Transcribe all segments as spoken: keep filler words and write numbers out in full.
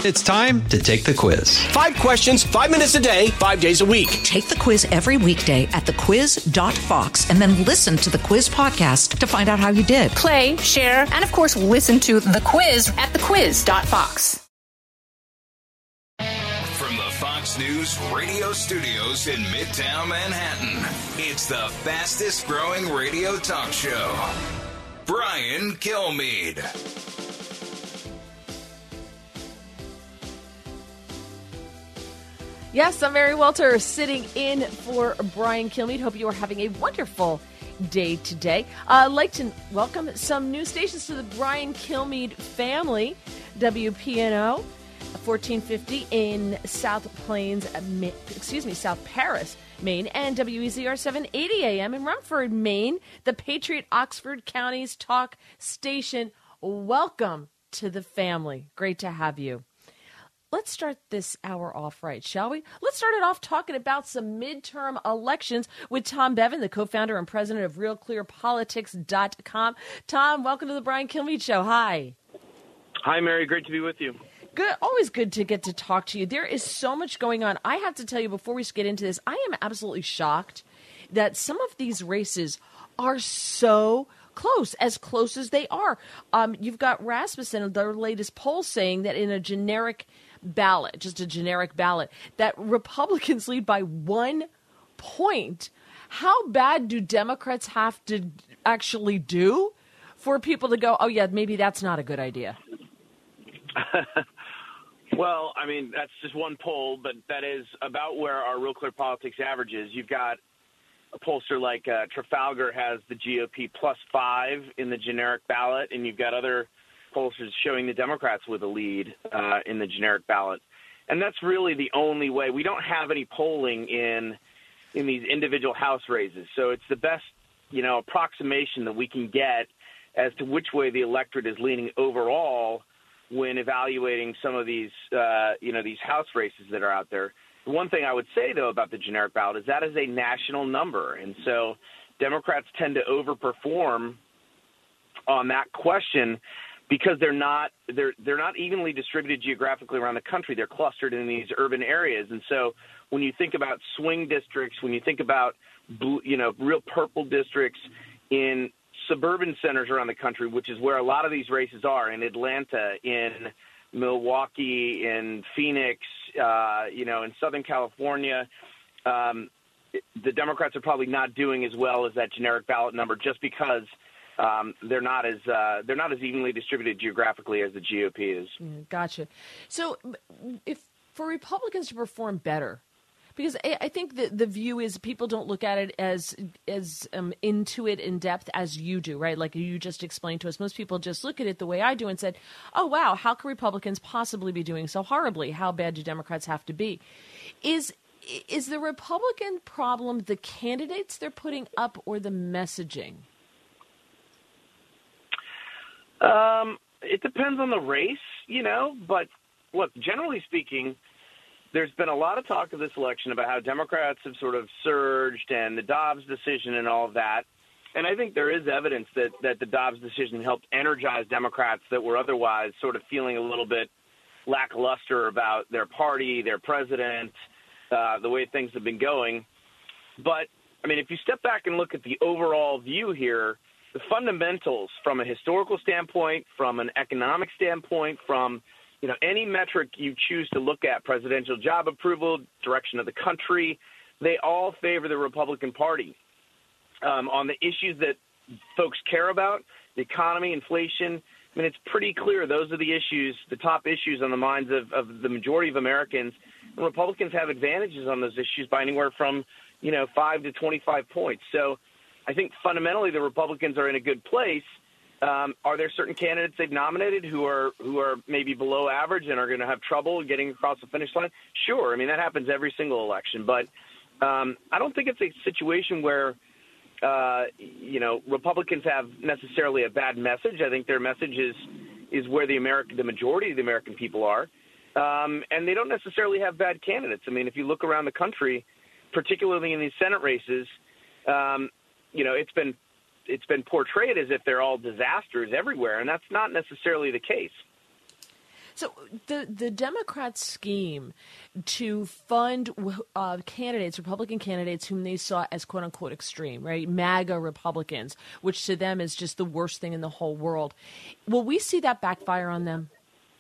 It's time to take the quiz. Five questions, five minutes a day, five days a week. Take the quiz every weekday at the quiz dot fox and then listen to the quiz podcast to find out how you did. Play, share, and of course, listen to the quiz at the quiz dot fox. From the Fox News radio studios in Midtown Manhattan, it's the fastest growing radio talk show. Brian Kilmeade. Yes, I'm Mary Welter, sitting in for Brian Kilmeade. Hope you are having a wonderful day today. Uh, I'd like to welcome some new stations to the Brian Kilmeade family. W P N O, fourteen fifty in South Plains, excuse me, South Paris, Maine, and W E Z R seven eighty A M in Rumford, Maine, the Patriot Oxford County's talk station. Welcome to the family. Great to have you. Let's start this hour off right, shall we? Let's start it off talking about some midterm elections with Tom Bevan, the co-founder and president of real clear politics dot com. Tom, welcome to the Brian Kilmeade Show. Hi. Hi, Mary. Great to be with you. Good. Always good to get to talk to you. There is so much going on. I have to tell you, before we get into this, I am absolutely shocked that some of these races are so close, as close as they are. Um, you've got Rasmussen, their latest poll, saying that in a generic ballot, just a generic ballot, that Republicans lead by one point. How bad do Democrats have to actually do for people to go, oh, yeah, maybe that's not a good idea? Well, I mean, that's just one poll, but that is about where our Real Clear Politics averages. You've got a pollster like uh, Trafalgar has the G O P plus five in the generic ballot, and you've got other pollsters showing the Democrats with a lead uh, in the generic ballot. And that's really the only way. We don't have any polling in in these individual House races. So it's the best, you know, approximation that we can get as to which way the electorate is leaning overall when evaluating some of these, uh, you know, these House races that are out there. The one thing I would say, though, about the generic ballot is that is a national number. And so Democrats tend to overperform on that question because they're not they're they're not evenly distributed geographically around the country. They're clustered in these urban areas. And so when you think about swing districts, when you think about blue, you know, real purple districts in suburban centers around the country, which is where a lot of these races are, in Atlanta, in Milwaukee, in Phoenix, uh, you know, in Southern California, um, the Democrats are probably not doing as well as that generic ballot number just because um, they're not as uh, they're not as evenly distributed geographically as the G O P is. Gotcha. So if for Republicans to perform better, because I, I think the, the view is people don't look at it as as um, into it in depth as you do, right? Like you just explained to us. Most people just look at it the way I do and said, oh, wow, how can Republicans possibly be doing so horribly? How bad do Democrats have to be? Is is the Republican problem the candidates they're putting up or the messaging? Um, it depends on the race, you know, but look, generally speaking, there's been a lot of talk of this election about how Democrats have sort of surged and the Dobbs decision and all of that. And I think there is evidence that, that the Dobbs decision helped energize Democrats that were otherwise sort of feeling a little bit lackluster about their party, their president, uh, the way things have been going. But, I mean, if you step back and look at the overall view here, the fundamentals from a historical standpoint, from an economic standpoint, from you know, any metric you choose to look at, presidential job approval, direction of the country, they all favor the Republican Party. Um, on the issues that folks care about, the economy, inflation, I mean, it's pretty clear those are the issues, the top issues on the minds of, of the majority of Americans. And Republicans have advantages on those issues by anywhere from, you know, five to twenty-five points. So I think fundamentally the Republicans are in a good place. Um, are there certain candidates they've nominated who are who are maybe below average and are going to have trouble getting across the finish line? Sure. I mean, that happens every single election. But um, I don't think it's a situation where, uh, you know, Republicans have necessarily a bad message. I think their message is, is where the American, the majority of the American people are. Um, and they don't necessarily have bad candidates. I mean, if you look around the country, particularly in these Senate races, um, you know, it's been it's been portrayed as if they're all disasters everywhere, and that's not necessarily the case. So the the Democrats' scheme to fund uh, candidates, Republican candidates, whom they saw as "quote unquote" extreme, right, MAGA Republicans, which to them is just the worst thing in the whole world. Will we see that backfire on them?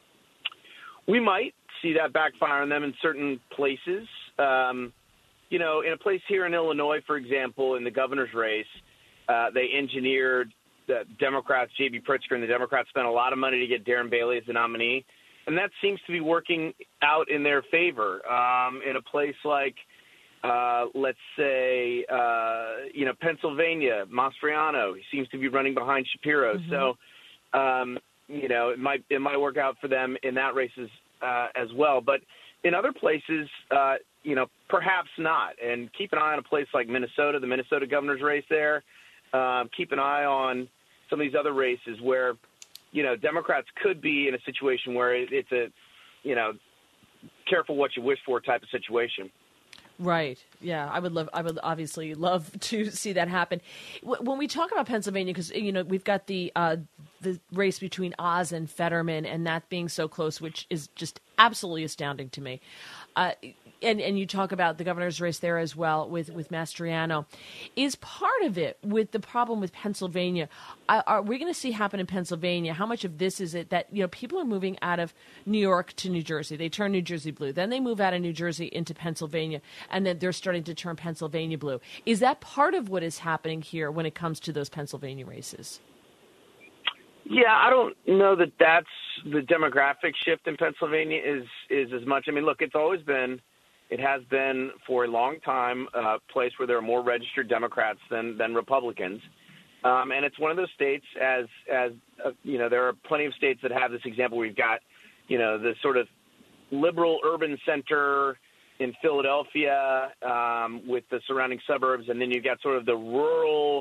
We might see that backfire on them in certain places. Um, you know, in a place here in Illinois, for example, in the governor's race, uh, they engineered the Democrats, J B Pritzker and the Democrats spent a lot of money to get Darren Bailey as the nominee. And that seems to be working out in their favor. Um, in a place like, uh, let's say, uh, you know, Pennsylvania, Mastriano, he seems to be running behind Shapiro. Mm-hmm. So, um, you know, it might it might work out for them in that race as, uh, as well. But in other places, uh, you know, perhaps not. And keep an eye on a place like Minnesota, the Minnesota governor's race there. Um, keep an eye on some of these other races where, you know, Democrats could be in a situation where it's a, you know, careful what you wish for type of situation. Right. Yeah, I would love. I would obviously love to see that happen. When we talk about Pennsylvania, because you know we've got the uh, the race between Oz and Fetterman, and that being so close, which is just absolutely astounding to me. Uh, and and you talk about the governor's race there as well with with Mastriano. Is part of it with the problem with Pennsylvania? Are, are we going to see happen in Pennsylvania? How much of this is it that you know people are moving out of New York to New Jersey? They turn New Jersey blue, then they move out of New Jersey into Pennsylvania, and then they're starting to turn Pennsylvania blue. Is that part of what is happening here when it comes to those Pennsylvania races? Yeah, I don't know that that's the demographic shift in Pennsylvania is is as much. I mean, look, it's always been, it has been for a long time a place where there are more registered Democrats than than Republicans, um, and it's one of those states. As as uh, you know, there are plenty of states that have this example. Where you've got, you know, the sort of liberal urban center in Philadelphia um, with the surrounding suburbs, and then you've got sort of the rural,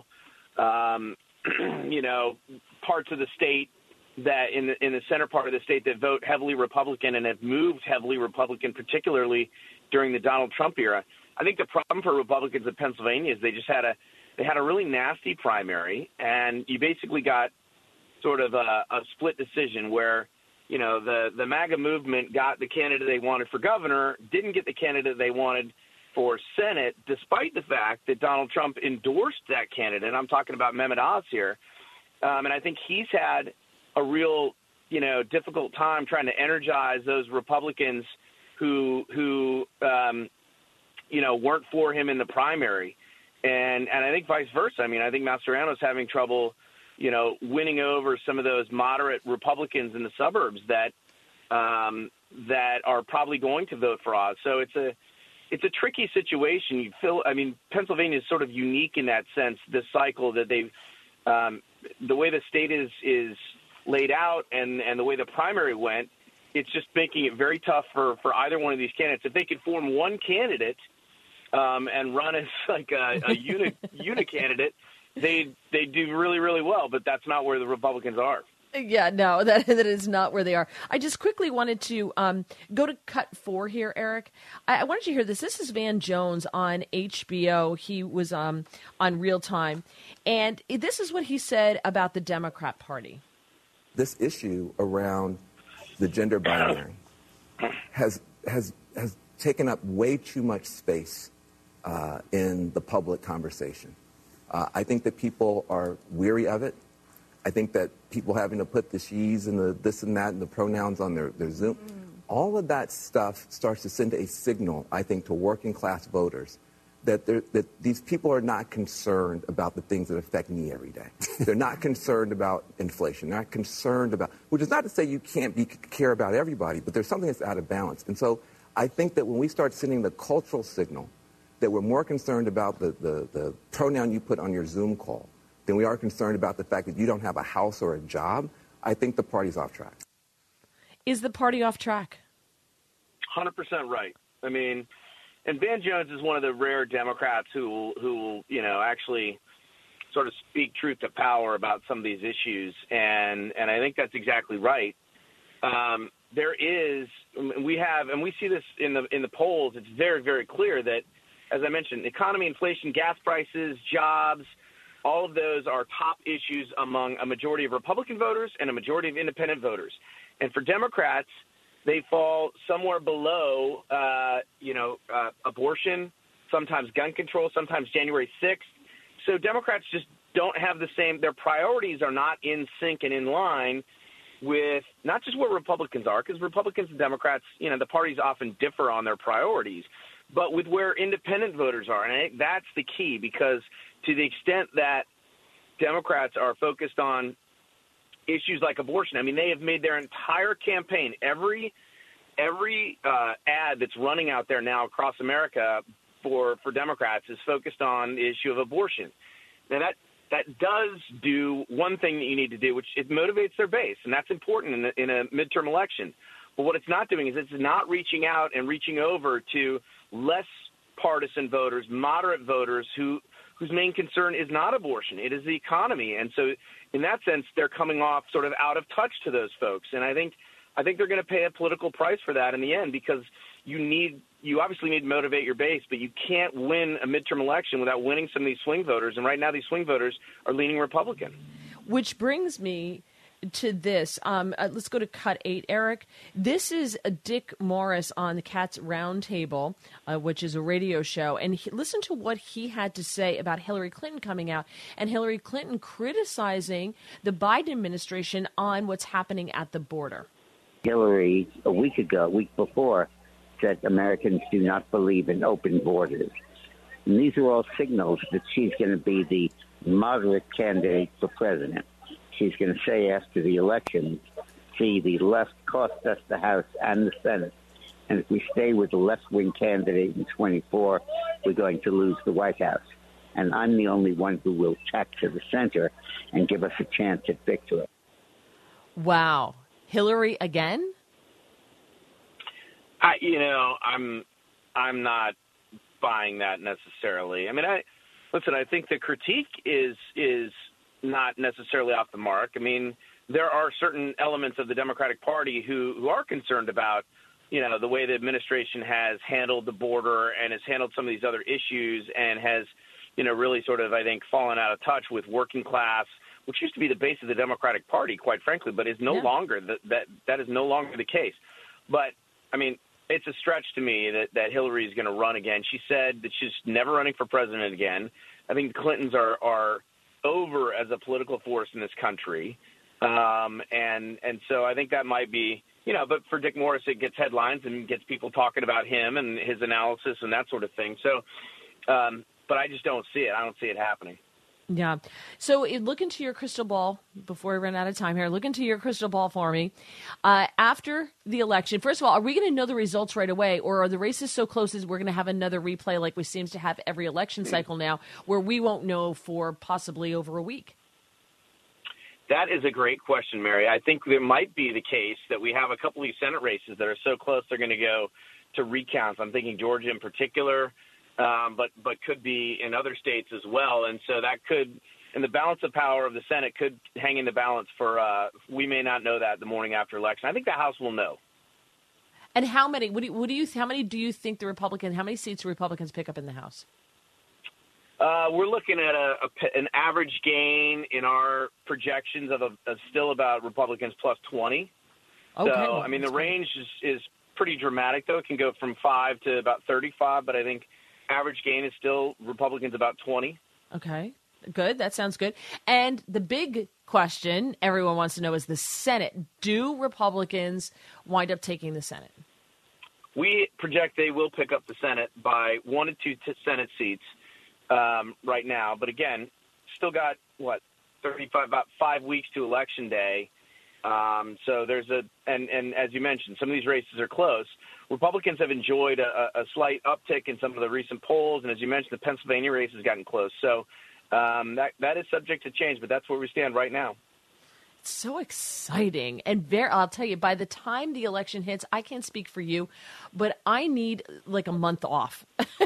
um, you know, parts of the state that in the in the center part of the state that vote heavily Republican and have moved heavily Republican, particularly during the Donald Trump era. I think the problem for Republicans in Pennsylvania is they just had a they had a really nasty primary, and you basically got sort of a, a split decision where, you know, the, the MAGA movement got the candidate they wanted for governor, didn't get the candidate they wanted for Senate, despite the fact that Donald Trump endorsed that candidate. I'm talking about Mehmet Oz here. Um, and I think he's had a real, you know, difficult time trying to energize those Republicans who, who um, you know, weren't for him in the primary. And, and I think vice versa. I mean, I think Mastriano's having trouble, you know, winning over some of those moderate Republicans in the suburbs that um, that are probably going to vote for Oz. So it's a it's a tricky situation. You feel, I mean, Pennsylvania is sort of unique in that sense. This cycle that they've um, the way the state is is laid out and, and the way the primary went, it's just making it very tough for, for either one of these candidates. If they could form one candidate um, and run as like a, a unit unit candidate, they they do really, really well, but that's not where the Republicans are. Yeah, no, that that is not where they are. I just quickly wanted to um, go to cut four here, Eric. I, I wanted you to hear this. This is Van Jones on H B O. He was um, on Real Time, and this is what he said about the Democrat Party. This issue around the gender binary has has has taken up way too much space uh, in the public conversation. Uh, I think that people are weary of it. I think that people having to put the she's and the this and that and the pronouns on their, their Zoom, mm. all of that stuff starts to send a signal, I think, to working class voters that, that these people are not concerned about the things that affect me every day. They're not concerned about inflation. They're not concerned about, which is not to say you can't be care about everybody, but there's something that's out of balance. And so I think that when we start sending the cultural signal that we're more concerned about the, the, the pronoun you put on your Zoom call than we are concerned about the fact that you don't have a house or a job, I think the party's off track. Is the party off track? one hundred percent right. I mean, and Van Jones is one of the rare Democrats who, who you know, actually sort of speak truth to power about some of these issues, and, and I think that's exactly right. Um, there is, we have, and we see this in the in the polls, it's very, very clear that, as I mentioned, economy, inflation, gas prices, jobs, all of those are top issues among a majority of Republican voters and a majority of independent voters. And for Democrats, they fall somewhere below, uh, you know, uh, abortion, sometimes gun control, sometimes January sixth. So Democrats just don't have the same – their priorities are not in sync and in line with not just where Republicans are, because Republicans and Democrats, you know, the parties often differ on their priorities, but with where independent voters are. And I think that's the key, because to the extent that Democrats are focused on issues like abortion, I mean, they have made their entire campaign, every every uh, ad that's running out there now across America for, for Democrats is focused on the issue of abortion. Now, that that does do one thing that you need to do, which it motivates their base, and that's important in, the, in a midterm election. But what it's not doing is it's not reaching out and reaching over to less partisan voters, moderate voters who whose main concern is not abortion. It is the economy. And so in that sense, they're coming off sort of out of touch to those folks. And I think I think they're going to pay a political price for that in the end, because you need you obviously need to motivate your base, but you can't win a midterm election without winning some of these swing voters. And right now these swing voters are leaning Republican. Which brings me to this. Um, uh, let's go to cut eight, Eric. This is uh, Dick Morris on the Cats Roundtable, uh, which is a radio show. And he, listen to what he had to say about Hillary Clinton coming out and Hillary Clinton criticizing the Biden administration on what's happening at the border. Hillary, a week ago, a week before, said Americans do not believe in open borders. And these are all signals that she's going to be the moderate candidate for president. She's going to say after the election, see, the left cost us the House and the Senate. And if we stay with the left-wing candidate in twenty-four, we're going to lose the White House. And I'm the only one who will tack to the center and give us a chance at victory. Wow. Hillary again? I, you know, I'm I'm not buying that necessarily. I mean, I listen, I think the critique is is not necessarily off the mark. I mean, there are certain elements of the Democratic Party who, who are concerned about, you know, the way the administration has handled the border and has handled some of these other issues and has, you know, really sort of, I think, fallen out of touch with working class, which used to be the base of the Democratic Party, quite frankly, but is no yeah. longer that, that that is no longer the case. But I mean, it's a stretch to me that, that Hillary is going to run again. She said that she's never running for president again. I think the Clintons are are over as a political force in this country. Um, and and so I think that might be, you know, but for Dick Morris, it gets headlines and gets people talking about him and his analysis and that sort of thing. So, um, but I just don't see it. I don't see it happening. Yeah. So look into your crystal ball before we run out of time here. Look into your crystal ball for me. Uh, after the election, first of all, are we going to know the results right away, or are the races so close as we're going to have another replay like we seems to have every election cycle now, where we won't know for possibly over a week? That is a great question, Mary. I think there might be the case that we have a couple of these Senate races that are so close they're going to go to recounts. I'm thinking Georgia in particular. Um, but but could be in other states as well. And so that could, and the balance of power of the Senate could hang in the balance for, uh, we may not know that the morning after election. I think the House will know. And how many, what do you, what do you how many do you think the Republican, how many seats do Republicans pick up in the House? Uh, we're looking at a, a, an average gain in our projections of, a, of still about Republicans plus twenty. Okay. So, well, I mean, the range is, is pretty dramatic, though. It can go from five to about thirty-five, but I think average gain is still Republicans about twenty. Okay, good. That sounds good. And the big question everyone wants to know is the Senate. Do Republicans wind up taking the Senate? We project they will pick up the Senate by one to two t- Senate seats um, right now. But again, still got, what, thirty-five, about five weeks to Election Day. Um, so there's a, and, and as you mentioned, some of these races are close. Republicans have enjoyed a, a slight uptick in some of the recent polls. And as you mentioned, the Pennsylvania race has gotten close. So um, that that is subject to change, but that's where we stand right now. It's so exciting. And very, I'll tell you, by the time the election hits, I can't speak for you, but I need like a month off.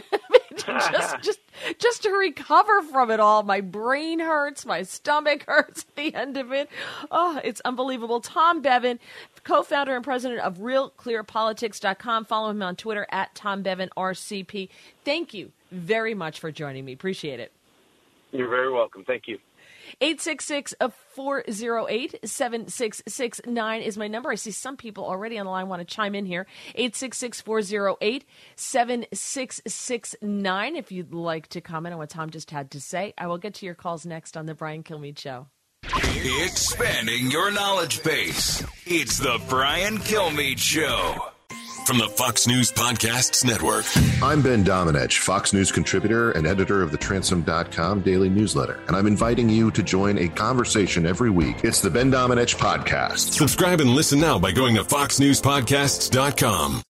just, just, just to recover from it all. My brain hurts. My stomach hurts at the end of it. Oh, it's unbelievable. Tom Bevan, co-founder and president of real clear politics dot com. Follow him on Twitter at Tom Bevan R C P. Thank you very much for joining me. Appreciate it. You're very welcome. Thank you. eight six six, four oh eight, seven six six nine is my number. I see some people already on the line want to chime in here. eight six six, four oh eight, seven six six nine if you'd like to comment on what Tom just had to say. I will get to your calls next on The Brian Kilmeade Show. Expanding your knowledge base. It's The Brian Kilmeade Show. From the Fox News Podcasts Network. I'm Ben Domenech, Fox News contributor and editor of the Transom dot com daily newsletter, and I'm inviting you to join a conversation every week. It's the Ben Domenech Podcast. Subscribe and listen now by going to fox news podcasts dot com.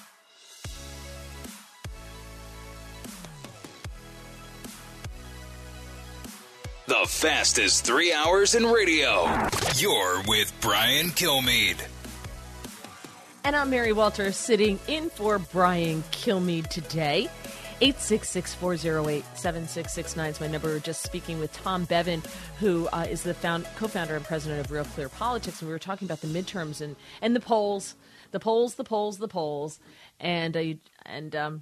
The fastest three hours in radio. You're with Brian Kilmeade. And I'm Mary Walter, sitting in for Brian Kilmeade today. eight six six, four oh eight, seven six six nine is my number. We're just speaking with Tom Bevan, who uh, is the found, co-founder and president of Real Clear Politics. And we were talking about the midterms and, and the polls, the polls, the polls, the polls. And, uh, and um,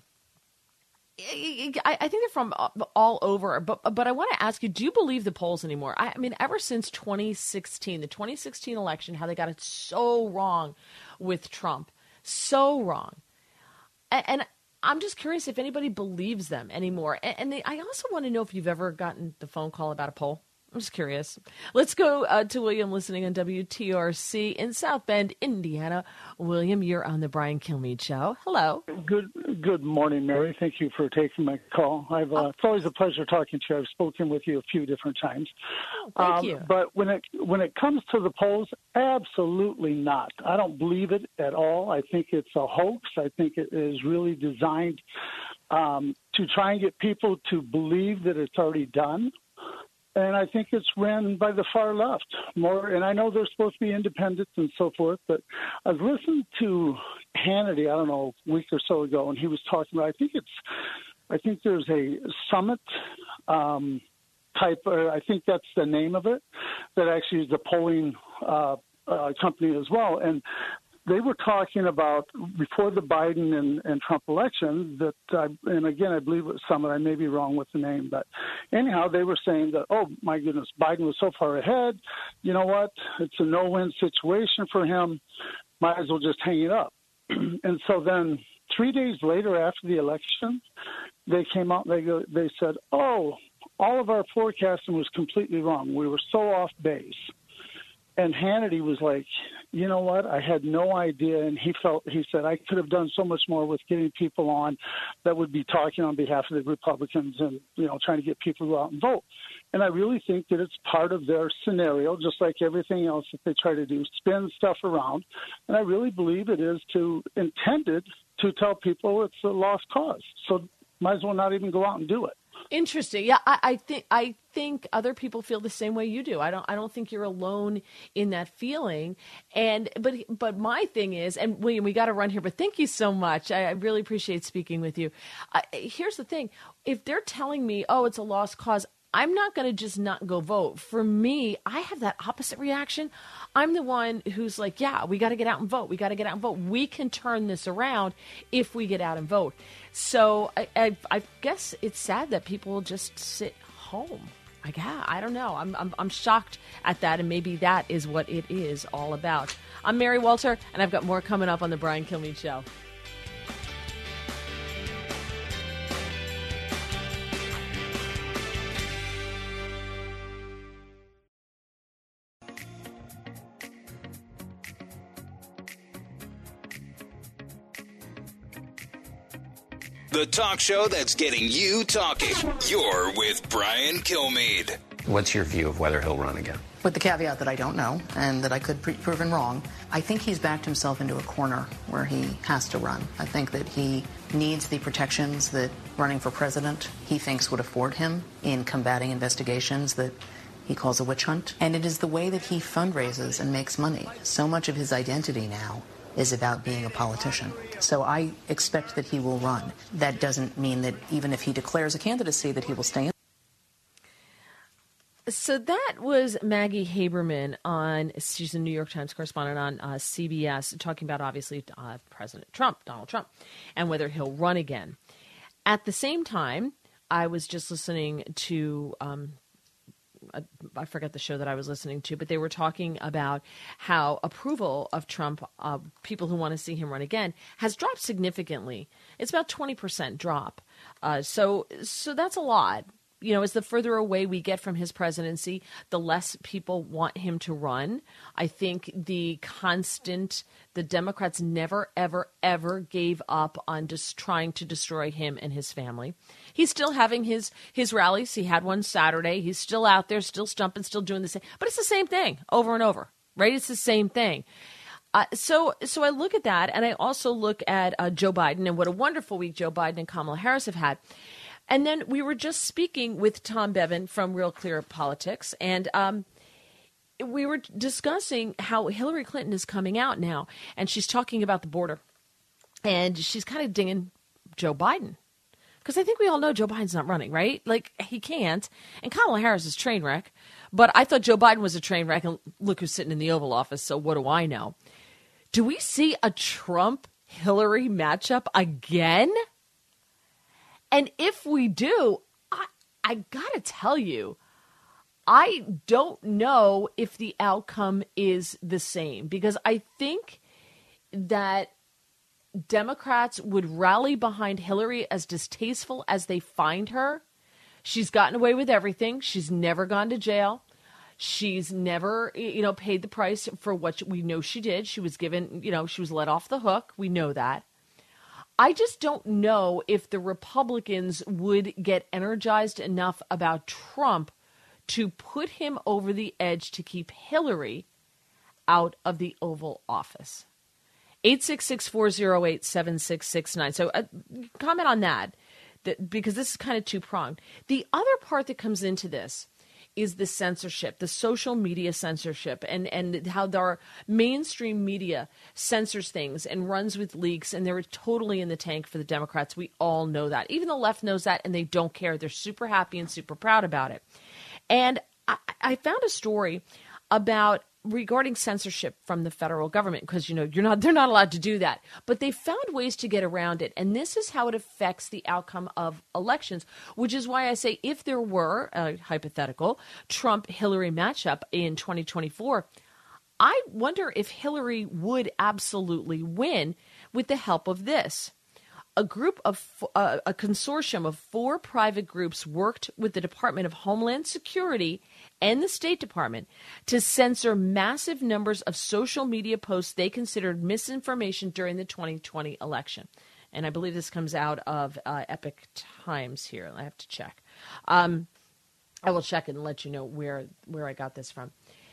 I, I think they're from all over. But, but I want to ask you, do you believe the polls anymore? I, I mean, ever since twenty sixteen, the twenty sixteen election, how they got it so wrong with Trump, so wrong. And, and I'm just curious if anybody believes them anymore. And, and they, I also want to know if you've ever gotten the phone call about a poll. I'm just curious. Let's go uh, to William listening on W T R C in South Bend, Indiana. William, you're on the Brian Kilmeade Show. Hello. Good good morning, Mary. Thank you for taking my call. I've uh, It's always a pleasure talking to you. I've spoken with you a few different times. Oh, thank um, you. But when it when it comes to the polls, absolutely not. I don't believe it at all. I think it's a hoax. I think it is really designed um, to try and get people to believe that it's already done. And I think it's ran by the far left more. And I know they're supposed to be independents and so forth, but I was listening to Hannity, I don't know, a week or so ago, and he was talking about, I think it's, I think there's a summit um, type, or I think that's the name of it, that actually is a polling uh, uh, company as well. And they were talking about before the Biden and, and Trump election that, uh, and again, I believe it was Summit. I may be wrong with the name, but anyhow, they were saying that, oh my goodness, Biden was so far ahead. You know what? It's a no-win situation for him. Might as well just hang it up. And so then three days later after the election, they came out and they go, they said, oh, all of our forecasting was completely wrong. We were so off base. And Hannity was like, you know what? I had no idea. And he felt, he said, I could have done so much more with getting people on that would be talking on behalf of the Republicans and, you know, trying to get people to go out and vote. And I really think that it's part of their scenario, just like everything else that they try to do, spin stuff around. And I really believe it is to intended to tell people it's a lost cause. So might as well not even go out and do it. Interesting. Yeah, I, I think I think other people feel the same way you do. I don't. I don't think you're alone in that feeling. And but but my thing is, and William, we got to run here. But thank you so much. I, I really appreciate speaking with you. Uh, here's the thing: if they're telling me, oh, it's a lost cause, I'm not going to just not go vote. For me, I have that opposite reaction. I'm the one who's like, yeah, we got to get out and vote. We got to get out and vote. We can turn this around if we get out and vote. So I, I, I guess it's sad that people just sit home. Like, yeah, I don't know. I'm, I'm I'm shocked at that, and maybe that is what it is all about. I'm Mary Walter, and I've got more coming up on the Brian Kilmeade Show. The talk show that's getting you talking. You're with Brian Kilmeade. What's your view of whether he'll run again? With the caveat that I don't know and that I could be proven wrong, I think he's backed himself into a corner where he has to run. I think that he needs the protections that running for president he thinks would afford him in combating investigations that he calls a witch hunt. And it is the way that he fundraises and makes money. So much of his identity now is about being a politician. So I expect that he will run. That doesn't mean that even if he declares a candidacy that he will stay in. So that was Maggie Haberman on, she's a New York Times correspondent on uh, C B S, talking about obviously uh, President Trump, Donald Trump, and whether he'll run again. At the same time, I was just listening to um, I forget the show that I was listening to, but they were talking about how approval of Trump, uh, people who want to see him run again, has dropped significantly. It's about twenty percent drop. Uh, so, so that's a lot. You know, as the further away we get from his presidency, the less people want him to run. I think the constant, the Democrats never, ever, ever gave up on just trying to destroy him and his family. He's still having his, his rallies. He had one Saturday. He's still out there, still stumping, still doing the same. But it's the same thing over and over, right? It's the same thing. Uh, so so I look at that, and I also look at uh, Joe Biden and what a wonderful week Joe Biden and Kamala Harris have had. And then we were just speaking with Tom Bevan from Real Clear Politics, and um, we were discussing how Hillary Clinton is coming out now, and she's talking about the border, and she's kind of dinging Joe Biden. Because I think we all know Joe Biden's not running, right? Like, he can't. And Kamala Harris is a train wreck. But I thought Joe Biden was a train wreck, and look who's sitting in the Oval Office, so what do I know? Do we see a Trump-Hillary matchup again? And if we do, I, I got to tell you, I don't know if the outcome is the same, because I think that Democrats would rally behind Hillary, as distasteful as they find her. She's gotten away with everything. She's never gone to jail. She's never, you know, paid the price for what we know she did. She was given, you know, she was let off the hook. We know that. I just don't know if the Republicans would get energized enough about Trump to put him over the edge to keep Hillary out of the Oval Office. eight six six, four oh eight, seven six six nine. So uh, comment on that, that, because this is kind of two-pronged. The other part that comes into this is the censorship, the social media censorship, and, and how our mainstream media censors things and runs with leaks, and they're totally in the tank for the Democrats. We all know that. Even the left knows that, and they don't care. They're super happy and super proud about it. And I, I found a story about regarding censorship from the federal government, because, you know, you're not, they're not allowed to do that, but they found ways to get around it. And this is how it affects the outcome of elections, which is why I say, if there were a hypothetical Trump-Hillary matchup in twenty twenty-four, I wonder if Hillary would absolutely win with the help of this. A group of uh, a consortium of four private groups worked with the Department of Homeland Security and the State Department to censor massive numbers of social media posts they considered misinformation during the twenty twenty election. And I believe this comes out of uh, Epic Times here. I have to check. Um, I will check and let you know where, where I got this from.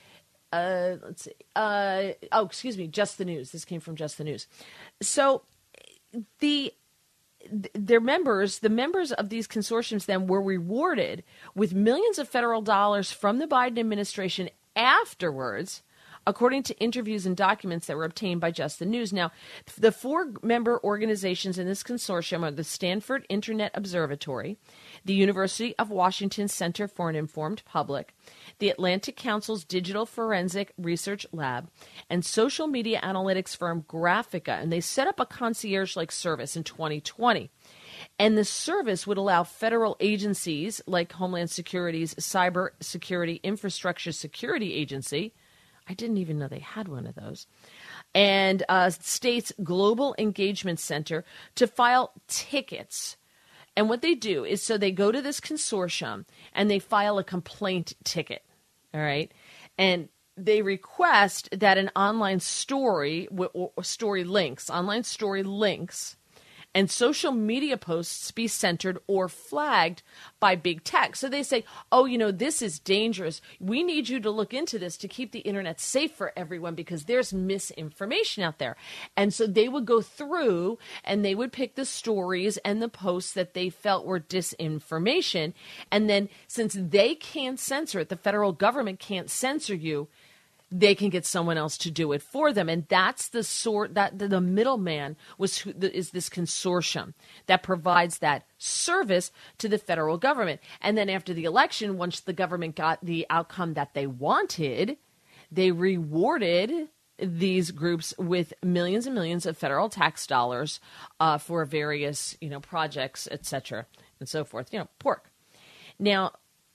Uh, let's see. Uh, oh, excuse me. Just the News. This came from Just the News. So the... Their members, the members of these consortiums then were rewarded with millions of federal dollars from the Biden administration afterwards, according to interviews and documents that were obtained by Just the News. Now, the four member organizations in this consortium are the Stanford Internet Observatory, the University of Washington Center for an Informed Public, the Atlantic Council's Digital Forensic Research Lab, and social media analytics firm Graphica. And they set up a concierge-like service in twenty twenty. And the service would allow federal agencies like Homeland Security's Cyber Security Infrastructure Security Agency — I didn't even know they had one of those — and uh, state's Global Engagement Center to file tickets. And what they do is, so they go to this consortium and they file a complaint ticket, all right? And they request that an online story, or story links, online story links, and social media posts be censored or flagged by big tech. So they say, oh, you know, this is dangerous. We need you to look into this to keep the internet safe for everyone, because there's misinformation out there. And so they would go through and they would pick the stories and the posts that they felt were disinformation. And then, since they can't censor it, the federal government can't censor you, they can get someone else to do it for them. And that's the sort that the, the middleman was who, the, is this consortium that provides that service to the federal government. And then after the election, once the government got the outcome that they wanted, they rewarded these groups with millions and millions of federal tax dollars uh, for various, you know, projects, et cetera, and so forth. You know, pork. Now,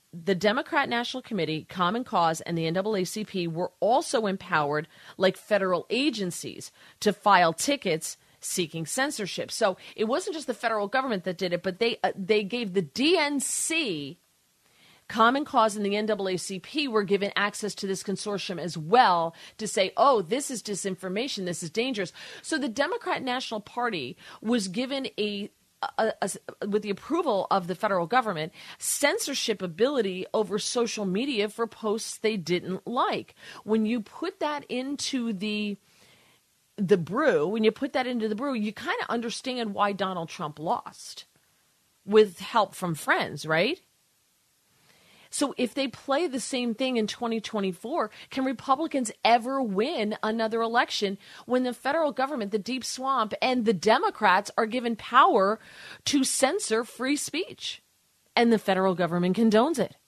the Democrat National Committee, Common Cause, and the N double A C P were also empowered, like federal agencies, to file tickets seeking censorship. So it wasn't just the federal government that did it, but they uh, they gave the D N C, Common Cause, and the N double A C P were given access to this consortium as well to say, oh, this is disinformation, this is dangerous. So the Democrat National Party was given a A, a, with the approval of the federal government, censorship ability over social media for posts they didn't like. When you put that into the the brew, when you put that into the brew, you kind of understand why Donald Trump lost with help from friends, right? So if they play the same thing in twenty twenty-four, can Republicans ever win another election when the federal government, the deep swamp, and the Democrats are given power to censor free speech and the federal government condones it?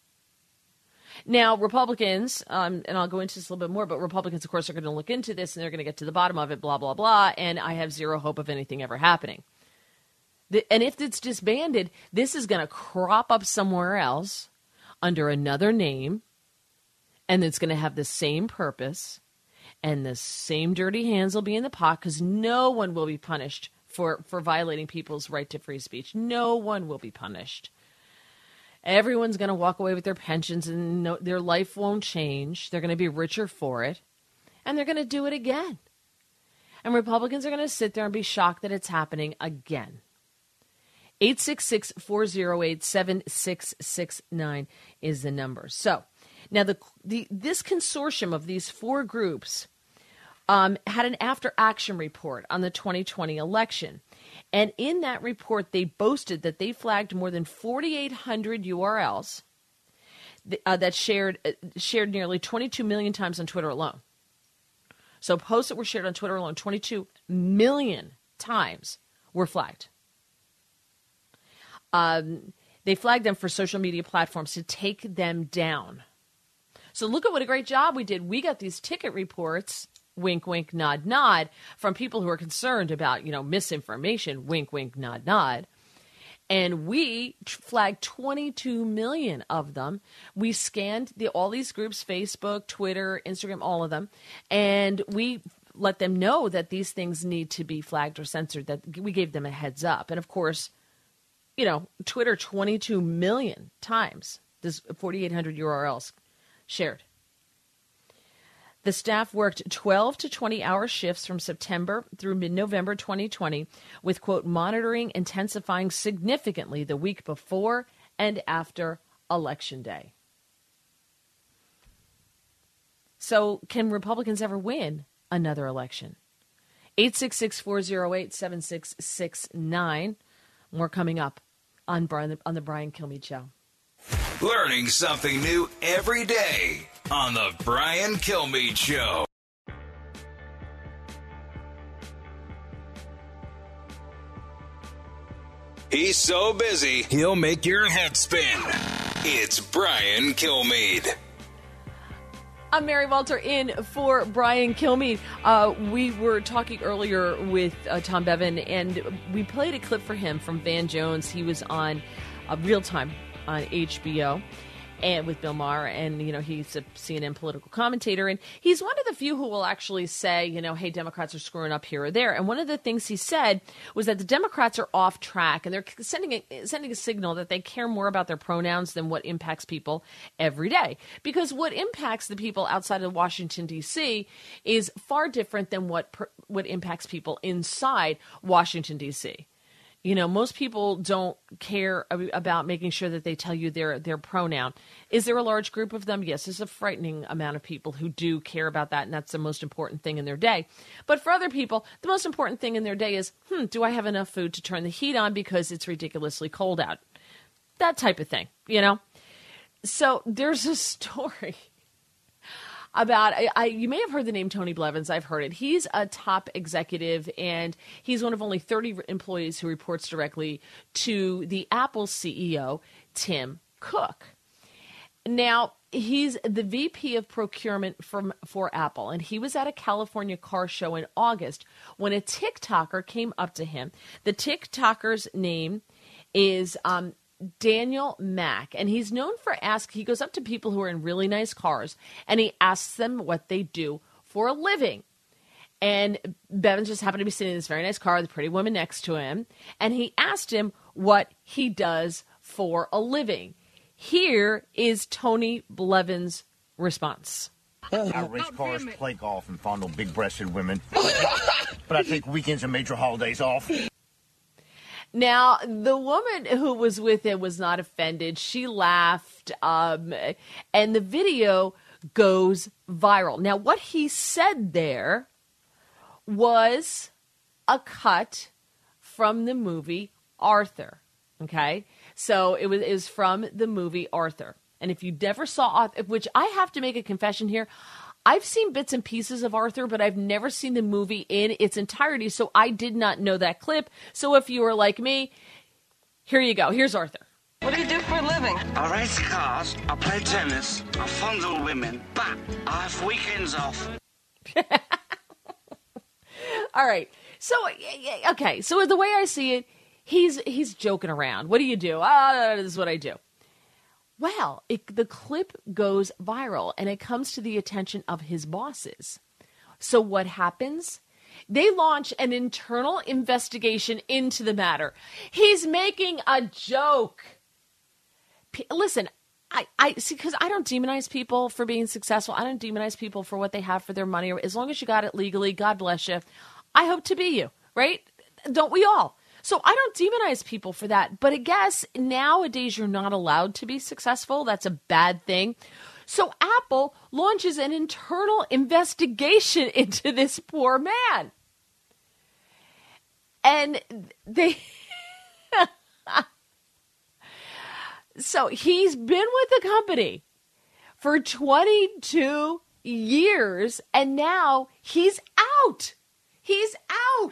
Now, Republicans, um, and I'll go into this a little bit more, but Republicans, of course, are going to look into this and they're going to get to the bottom of it, blah, blah, blah, and I have zero hope of anything ever happening. The, and if it's disbanded, this is going to crop up somewhere else under another name, and it's going to have the same purpose, and the same dirty hands will be in the pot because no one will be punished for, for violating people's right to free speech. No one will be punished. Everyone's going to walk away with their pensions and no, their life won't change. They're going to be richer for it, and they're going to do it again. And Republicans are going to sit there and be shocked that it's happening again. eight six six, four oh eight, seven six six nine is the number. So now the the this consortium of these four groups um, had an after-action report on the twenty twenty election. And in that report, they boasted that they flagged more than forty-eight hundred U R Ls uh, that shared uh, shared nearly twenty-two million times on Twitter alone. So posts that were shared on Twitter alone, twenty-two million times were flagged. Um, they flagged them for social media platforms to take them down. So look at what a great job we did. We got these ticket reports, wink, wink, nod, nod, from people who are concerned about, you know, misinformation, wink, wink, nod, nod. And we flagged twenty-two million of them. We scanned the, all these groups, Facebook, Twitter, Instagram, all of them. And we let them know that these things need to be flagged or censored, that we gave them a heads up. And of course, you know, Twitter twenty-two million times, this forty-eight hundred U R Ls shared. The staff worked twelve to twenty hour shifts from September through mid-November twenty twenty with, quote, monitoring intensifying significantly the week before and after Election Day. So can Republicans ever win another election? eight six six, four oh eight, seven six six nine. More coming up on Brian, on the Brian Kilmeade Show. Learning something new every day on the Brian Kilmeade Show. He's so busy, he'll make your head spin. It's Brian Kilmeade. I'm Mary Walter in for Brian Kilmeade. Uh, we were talking earlier with uh, Tom Bevan, and we played a clip for him from Van Jones. He was on uh, Real Time on H B O and with Bill Maher, and, you know, he's a C N N political commentator, and he's one of the few who will actually say, you know, hey, Democrats are screwing up here or there. And one of the things he said was that the Democrats are off track, and they're sending a, sending a signal that they care more about their pronouns than what impacts people every day. Because what impacts the people outside of Washington, D C is far different than what what impacts people inside Washington, D C You know, most people don't care about making sure that they tell you their their pronoun. Is there a large group of them? Yes, there's a frightening amount of people who do care about that, and that's the most important thing in their day. But for other people, the most important thing in their day is, hmm, do I have enough food to turn the heat on because it's ridiculously cold out? That type of thing, you know? So there's a story about, I, I, you may have heard the name Tony Blevins. I've heard it. He's a top executive, and he's one of only thirty employees who reports directly to the Apple C E O, Tim Cook. Now, he's the V P of procurement from, for Apple, and he was at a California car show in August when a TikToker came up to him. The TikToker's name is um, Daniel Mack, and he's known for ask. He goes up to people who are in really nice cars, and he asks them what they do for a living. And Bevins just happened to be sitting in this very nice car with a pretty woman next to him, and he asked him what he does for a living. Here is Tony Blevins' response. I race cars, play golf, and fondle big-breasted women. But I take weekends and major holidays off. Now, the woman who was with him was not offended. She laughed, um, and the video goes viral. Now, what he said there was a cut from the movie Arthur, okay? So it was, it was from the movie Arthur. And if you never saw Arthur, which I have to make a confession here, I've seen bits and pieces of Arthur, but I've never seen the movie in its entirety, so I did not know that clip. So if you were like me, here you go. Here's Arthur. What do you do for a living? I race cars, I play tennis, I fondle women, but I have weekends off. All right. So, okay. So the way I see it, he's he's joking around. What do you do? Ah, this is what I do. Well, it, the clip goes viral, and it comes to the attention of his bosses. So what happens? They launch an internal investigation into the matter. He's making a joke. P- listen, I, I see, because I don't demonize people for being successful. I don't demonize people for what they have for their money. As long as you got it legally, God bless you. I hope to be you, right? Don't we all? So I don't demonize people for that. But I guess nowadays you're not allowed to be successful. That's a bad thing. So Apple launches an internal investigation into this poor man. And they... So he's been with the company for twenty-two years, and now he's out. He's out.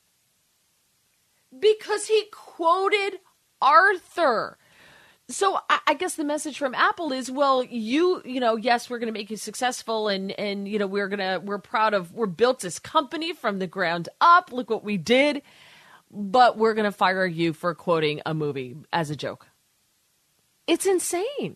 Because he quoted Arthur. So I, I guess the message from Apple is, well, you, you know, yes, we're going to make you successful, and, and, you know, we're going to, we're proud of, we're built this company from the ground up. Look what we did. But we're going to fire you for quoting a movie as a joke. It's insane.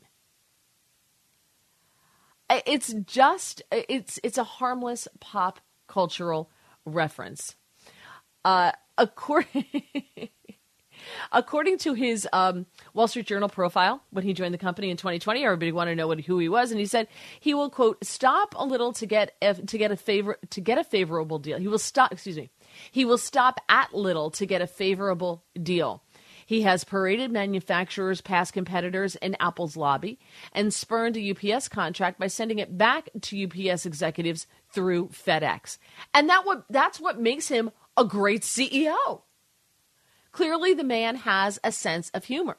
It's just, it's, it's a harmless pop cultural reference. Uh, according, according to his um, Wall Street Journal profile, when he joined the company in twenty twenty, everybody wanted to know what, who he was, and he said he will, quote, stop a little to get a, to get a favor to get a favorable deal. He will stop. Excuse me. He will stop at little to get a favorable deal. He has paraded manufacturers past competitors in Apple's lobby and spurned a U P S contract by sending it back to U P S executives through FedEx. And that what that's what makes him a great C E O. Clearly, the man has a sense of humor.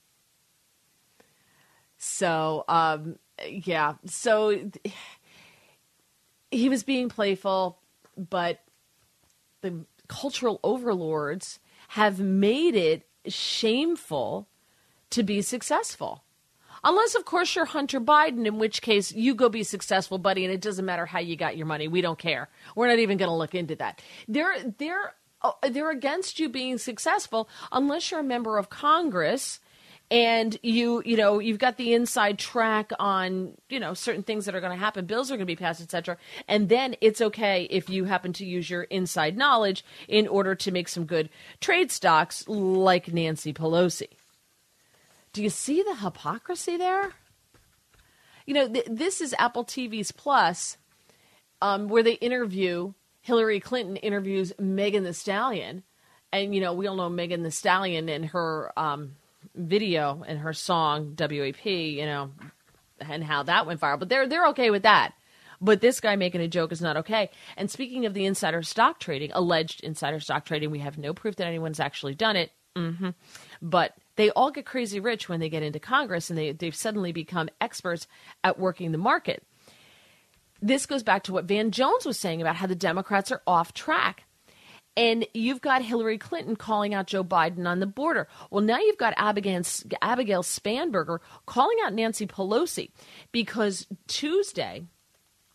So, um, yeah. So he was being playful, but the cultural overlords have made it shameful to be successful. Unless, of course, you're Hunter Biden, in which case you go be successful, buddy, and it doesn't matter how you got your money. We don't care. We're not even going to look into that. They're they're uh, they're against you being successful unless you're a member of Congress and you you know you've got the inside track on you know certain things that are going to happen, bills are going to be passed, et cetera. And then it's okay if you happen to use your inside knowledge in order to make some good trade stocks, like Nancy Pelosi. Do you see the hypocrisy there? You know, th- this is Apple T V's Plus, um, where they interview, Hillary Clinton interviews Megan Thee Stallion. And, you know, we all know Megan Thee Stallion and her um, video and her song, W A P, you know, and how that went viral. But they're they're okay with that. But this guy making a joke is not okay. And speaking of the insider stock trading, alleged insider stock trading, we have no proof that anyone's actually done it. Mm-hmm. But they all get crazy rich when they get into Congress, and they, they've suddenly become experts at working the market. This goes back to what Van Jones was saying about how the Democrats are off track. And you've got Hillary Clinton calling out Joe Biden on the border. Well, now you've got Abigail, Abigail Spanberger calling out Nancy Pelosi, because Tuesday,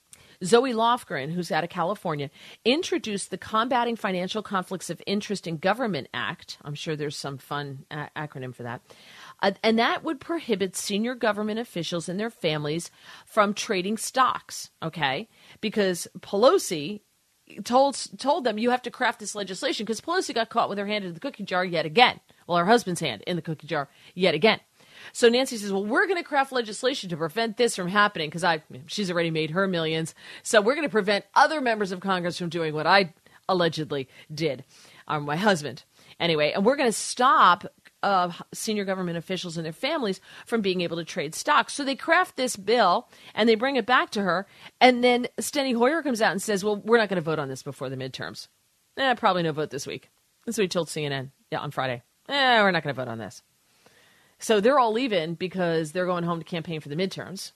Zoe Lofgren, who's out of California, introduced the Combating Financial Conflicts of Interest in Government Act. I'm sure there's some fun a- acronym for that. Uh, and that would prohibit senior government officials and their families from trading stocks, okay? Because Pelosi told told them you have to craft this legislation because Pelosi got caught with her hand in the cookie jar yet again. Well, her husband's hand in the cookie jar yet again. So Nancy says, well, we're going to craft legislation to prevent this from happening because I she's already made her millions. So we're going to prevent other members of Congress from doing what I allegedly did, or my husband. Anyway, and we're going to stop uh, senior government officials and their families from being able to trade stocks. So they craft this bill and they bring it back to her. And then Steny Hoyer comes out and says, well, we're not going to vote on this before the midterms. Eh, probably no vote this week. That's what he told C N N yeah, on Friday. Eh, we're not going to vote on this. So they're all leaving because they're going home to campaign for the midterms.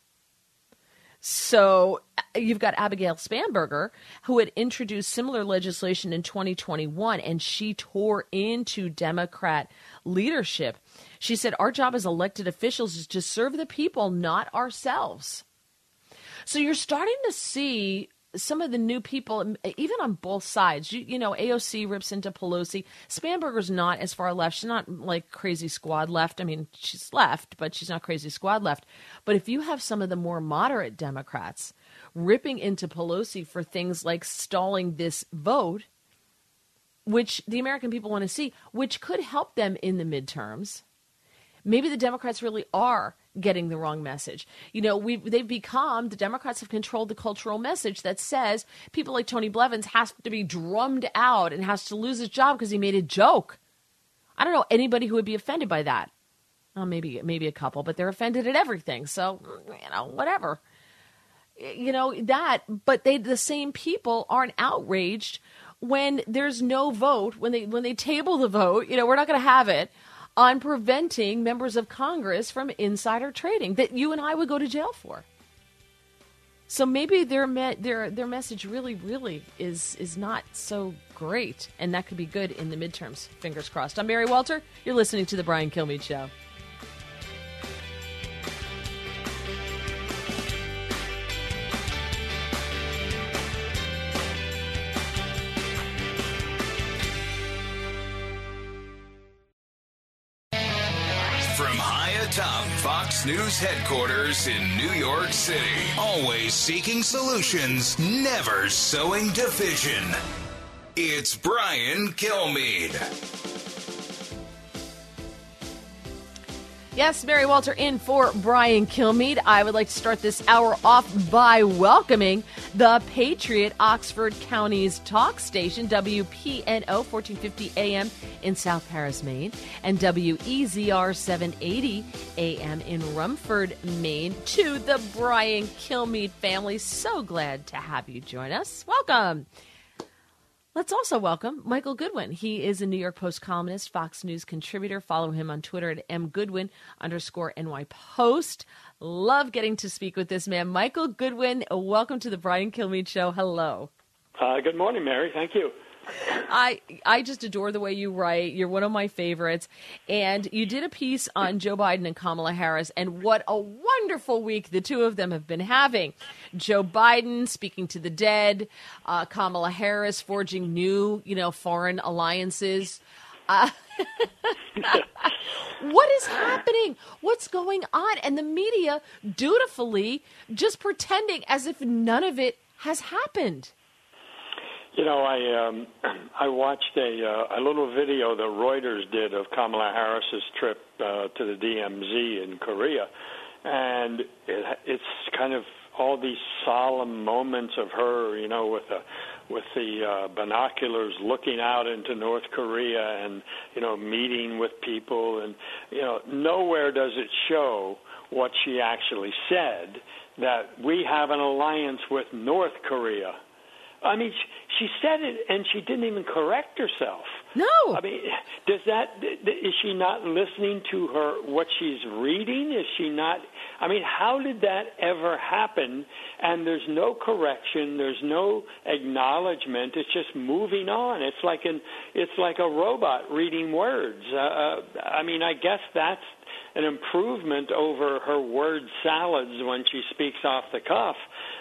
So you've got Abigail Spanberger, who had introduced similar legislation in twenty twenty-one, and she tore into Democrat leadership. She said, our job as elected officials is to serve the people, not ourselves. So you're starting to see some of the new people, even on both sides. You, you know, A O C rips into Pelosi. Spanberger's not as far left. She's not like crazy squad left. I mean, she's left, but she's not crazy squad left. But if you have some of the more moderate Democrats ripping into Pelosi for things like stalling this vote, which the American people want to see, which could help them in the midterms, maybe the Democrats really are getting the wrong message. You know, we they've become, the Democrats have controlled the cultural message that says people like Tony Blevins has to be drummed out and has to lose his job because he made a joke. I don't know anybody who would be offended by that. Well, maybe maybe a couple, but they're offended at everything. So, you know, whatever. You know, that, but they the same people aren't outraged when there's no vote, when they when they table the vote, you know, we're not going to have it, on preventing members of Congress from insider trading that you and I would go to jail for. So maybe their me- their their message really, really is is not so great, and that could be good in the midterms. Fingers crossed. I'm Mary Walter. You're listening to The Brian Kilmeade Show. From high atop Fox News headquarters in New York City, always seeking solutions, never sowing division. It's Brian Kilmeade. Yes, Mary Walter in for Brian Kilmeade. I would like to start this hour off by welcoming the Patriot Oxford County's talk station, W P N O fourteen fifty A M in South Paris, Maine, and W E Z R seven eighty A M in Rumford, Maine, to the Brian Kilmeade family. So glad to have you join us. Welcome. Let's also welcome Michael Goodwin. He is a New York Post columnist, Fox News contributor. Follow him on Twitter at mgoodwin underscore NY Post. Love getting to speak with this man. Michael Goodwin, welcome to the Brian Kilmeade Show. Hello. Uh, good morning, Mary. Thank you. I I just adore the way you write. You're one of my favorites. And you did a piece on Joe Biden and Kamala Harris, and what a wonderful week the two of them have been having. Joe Biden speaking to the dead, uh, Kamala Harris forging new, you know, foreign alliances. Uh, what is happening? What's going on? And the media dutifully just pretending as if none of it has happened. You know, I um, I watched a uh, a little video that Reuters did of Kamala Harris's trip uh, to the D M Z in Korea, and it, it's kind of all these solemn moments of her, you know, with the with the uh, binoculars looking out into North Korea, and you know, meeting with people, and you know, nowhere does it show what she actually said, that we have an alliance with North Korea. I mean, she said it, and she didn't even correct herself. No. I mean, does that, is she not listening to her, what she's reading? Is she not, I mean, how did that ever happen? And there's no correction, there's no acknowledgement, it's just moving on. It's like an, it's like a robot reading words. Uh, I mean, I guess that's an improvement over her word salads when she speaks off the cuff.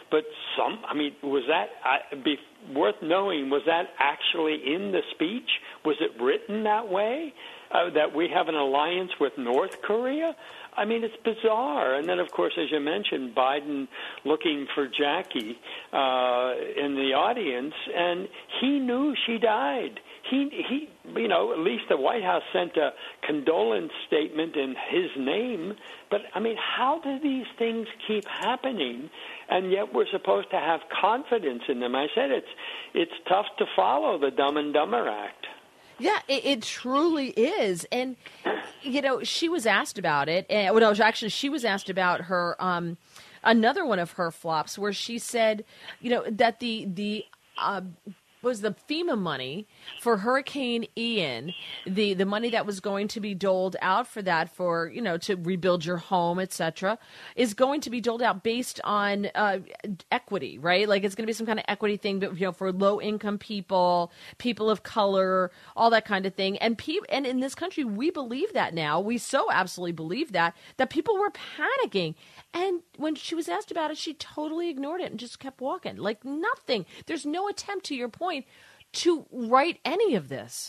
but some, I mean, was that I, be worth knowing? Was that actually in the speech? Was it written that way? Uh, that we have an alliance with North Korea? I mean, it's bizarre. And then, of course, as you mentioned, Biden looking for Jackie uh, in the audience, and he knew she died. He, he, you know, at least the White House sent a condolence statement in his name. But, I mean, how do these things keep happening, and yet we're supposed to have confidence in them? I said it's it's tough to follow the Dumb and Dumber Act. Yeah, it, it truly is. And, you know, she was asked about it. And, well, no, actually, she was asked about her, um, another one of her flops where she said, you know, that the, the, uh, was the FEMA money for Hurricane Ian, the, the money that was going to be doled out for that, for, you know, to rebuild your home, et cetera, is going to be doled out based on uh, equity, right? Like it's going to be some kind of equity thing, but, you know, for low income people, people of color, all that kind of thing. And pe- and in this country, we believe that now. We so absolutely believe that, that people were panicking. And when she was asked about it, she totally ignored it and just kept walking like nothing. There's no attempt, to your point, to right any of this.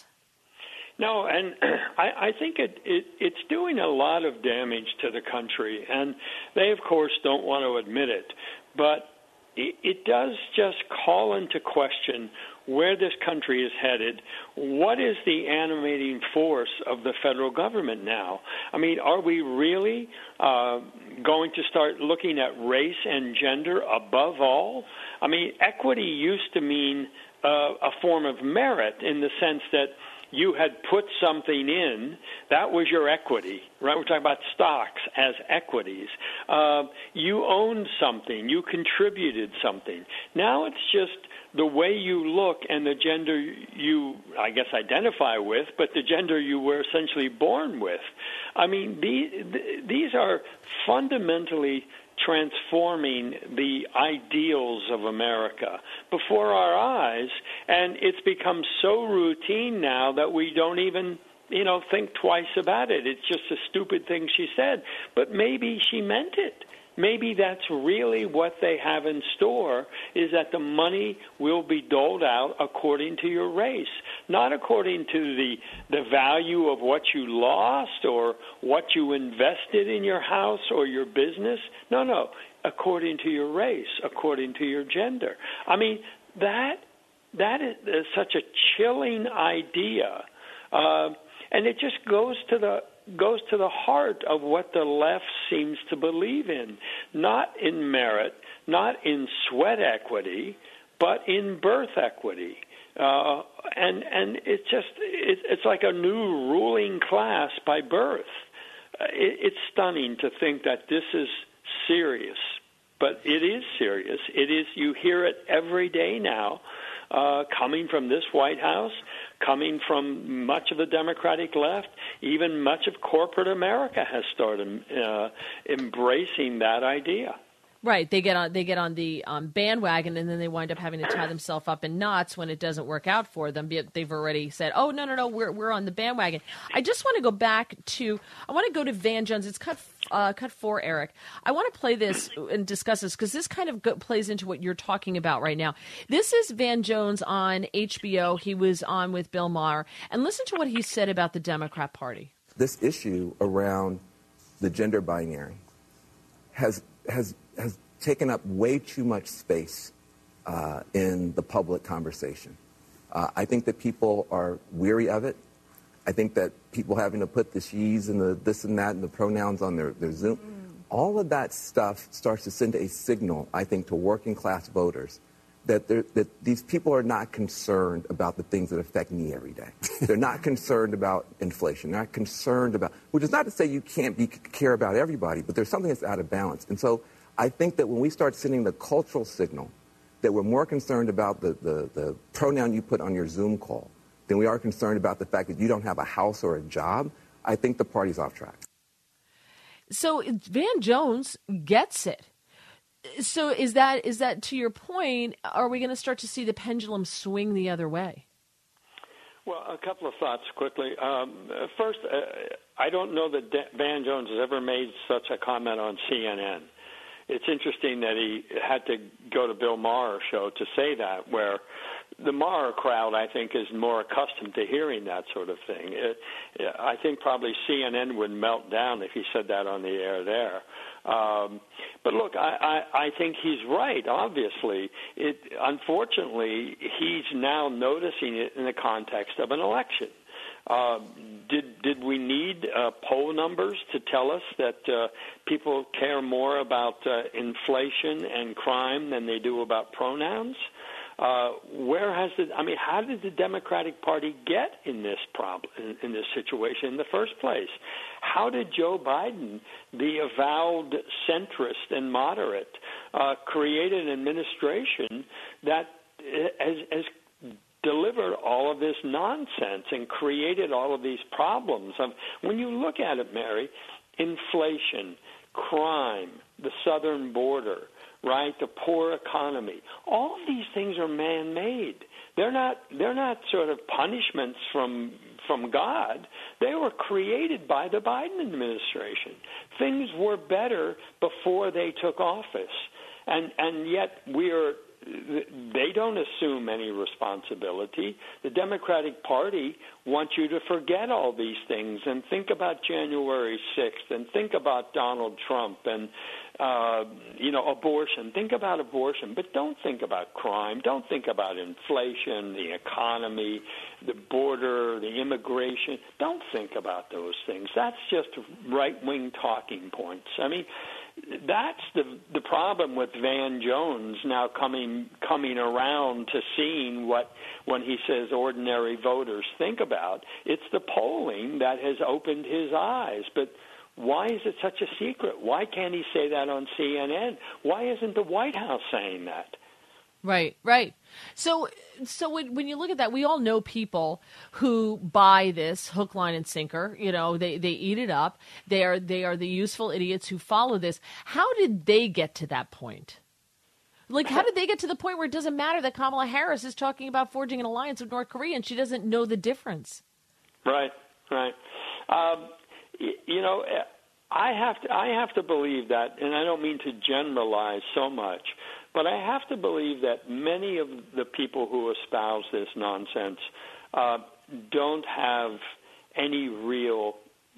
No, and I, I think it, it, it's doing a lot of damage to the country. And they, of course, don't want to admit it. But it, it does just call into question where this country is headed. What is the animating force of the federal government now? I mean, are we really uh, going to start looking at race and gender above all? I mean, equity used to mean uh, a form of merit in the sense that you had put something in, that was your equity, right? We're talking about stocks as equities. Uh, you owned something, you contributed something. Now it's just the way you look and the gender you, I guess, identify with, but the gender you were essentially born with. I mean, these, these are fundamentally transforming the ideals of America before our eyes, and it's become so routine now that we don't even, you know, think twice about it. It's just a stupid thing she said, but maybe she meant it. Maybe that's really what they have in store, is that the money will be doled out according to your race, not according to the the value of what you lost or what you invested in your house or your business. No, no, according to your race, according to your gender. I mean, that that is, is such a chilling idea, uh, and it just goes to the goes to the heart of what the left seems to believe in, not in merit, not in sweat equity, but in birth equity. Uh, and and it's just it, it's like a new ruling class by birth. Uh, it, it's stunning to think that this is serious, but it is serious. It is. You hear it every day now, uh, coming from this White House, coming from much of the Democratic left. Even much of corporate America has started uh, embracing that idea. Right. They get on they get on the um, bandwagon, and then they wind up having to tie themselves up in knots when it doesn't work out for them. They've already said, oh, no, no, no, we're we're on the bandwagon. I just want to go back to I want to go to Van Jones. It's cut uh, cut four, Eric. I want to play this and discuss this because this kind of go, plays into what you're talking about right now. This is Van Jones on H B O. He was on with Bill Maher. And listen to what he said about the Democrat Party. This issue around the gender binary has has has taken up way too much space uh, in the public conversation. Uh, I think that people are weary of it. I think that people having to put the she's and the this and that and the pronouns on their, their Zoom, mm. all of that stuff starts to send a signal, I think, to working class voters that, that these people are not concerned about the things that affect me every day. They're not concerned about inflation. They're not concerned about, which is not to say you can't be care about everybody, but there's something that's out of balance. And so I think that when we start sending the cultural signal that we're more concerned about the, the, the pronoun you put on your Zoom call than we are concerned about the fact that you don't have a house or a job, I think the party's off track. So Van Jones gets it. So is that is that to your point, are we going to start to see the pendulum swing the other way? Well, a couple of thoughts quickly. Um, first, uh, I don't know that Van Jones has ever made such a comment on C N N. it's interesting that he had to go to Bill Maher's show to say that, where the Maher crowd, I think, is more accustomed to hearing that sort of thing. It, I think probably C N N would melt down if he said that on the air there. Um, but look, I, I, I think he's right, obviously. It, unfortunately, he's now noticing it in the context of an election. Uh, did did we need uh, poll numbers to tell us that uh, people care more about uh, inflation and crime than they do about pronouns? Uh, where has the? I mean, how did the Democratic Party get in this problem, in, in this situation in the first place? How did Joe Biden, the avowed centrist and moderate, uh, create an administration that has, has delivered all of this nonsense and created all of these problems? Um, when you look at it, Mary, inflation, crime, the southern border, right, the poor economy, all of these things are man-made. They're not they're not sort of punishments from from God. They were created by the Biden administration. Things were better before they took office. And and yet we are they don't assume any responsibility. The Democratic Party wants you to forget all these things and think about January sixth and think about Donald Trump and, uh, you know, abortion. Think about abortion, but don't think about crime. Don't think about inflation, the economy, the border, the immigration. Don't think about those things. That's just right-wing talking points. I mean, that's the the problem with Van Jones now coming coming around to seeing what, when he says ordinary voters think about. It's the polling that has opened his eyes. But why is it such a secret? Why can't he say that on C N N? Why isn't the White House saying that? Right, right. So, so when, when you look at that, we all know people who buy this hook, line, and sinker. You know, they, they eat it up. They are they are the useful idiots who follow this. How did they get to that point? Like, how did they get to the point where it doesn't matter that Kamala Harris is talking about forging an alliance with North Korea and she doesn't know the difference? Right, right. Um, y- you know, I have to I have to believe that, and I don't mean to generalize so much, but I have to believe that many of the people who espouse this nonsense uh, don't have any real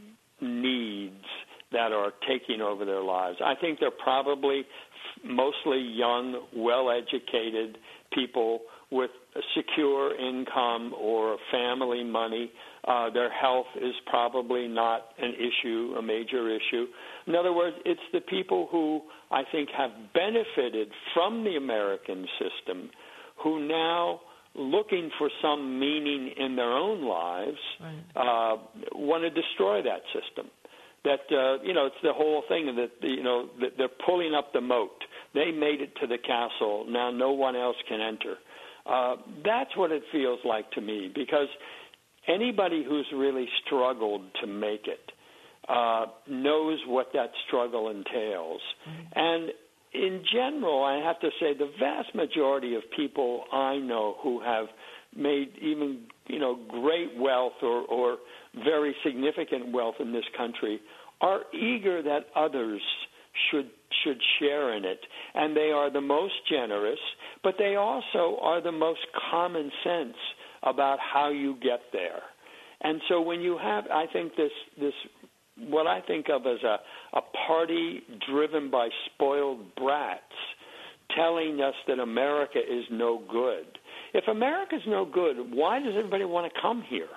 needs that are taking over their lives. I think they're probably mostly young, well-educated people with a secure income or family money. Uh, their health is probably not an issue, a major issue. In other words, it's the people who I think have benefited from the American system who now, looking for some meaning in their own lives, right. uh, want to destroy that system. That, uh, you know, it's the whole thing that, you know, that they're pulling up the moat. They made it to the castle. Now no one else can enter. Uh, that's what it feels like to me, because anybody who's really struggled to make it uh, knows what that struggle entails. Mm-hmm. And in general, I have to say the vast majority of people I know who have made even, you know, great wealth or, or very significant wealth in this country are eager that others should should share in it. And they are the most generous, but they also are the most common sense about how you get there. And so when you have, I think, this this what I think of as a, a party driven by spoiled brats telling us that America is no good. If America's no good, why does everybody want to come here?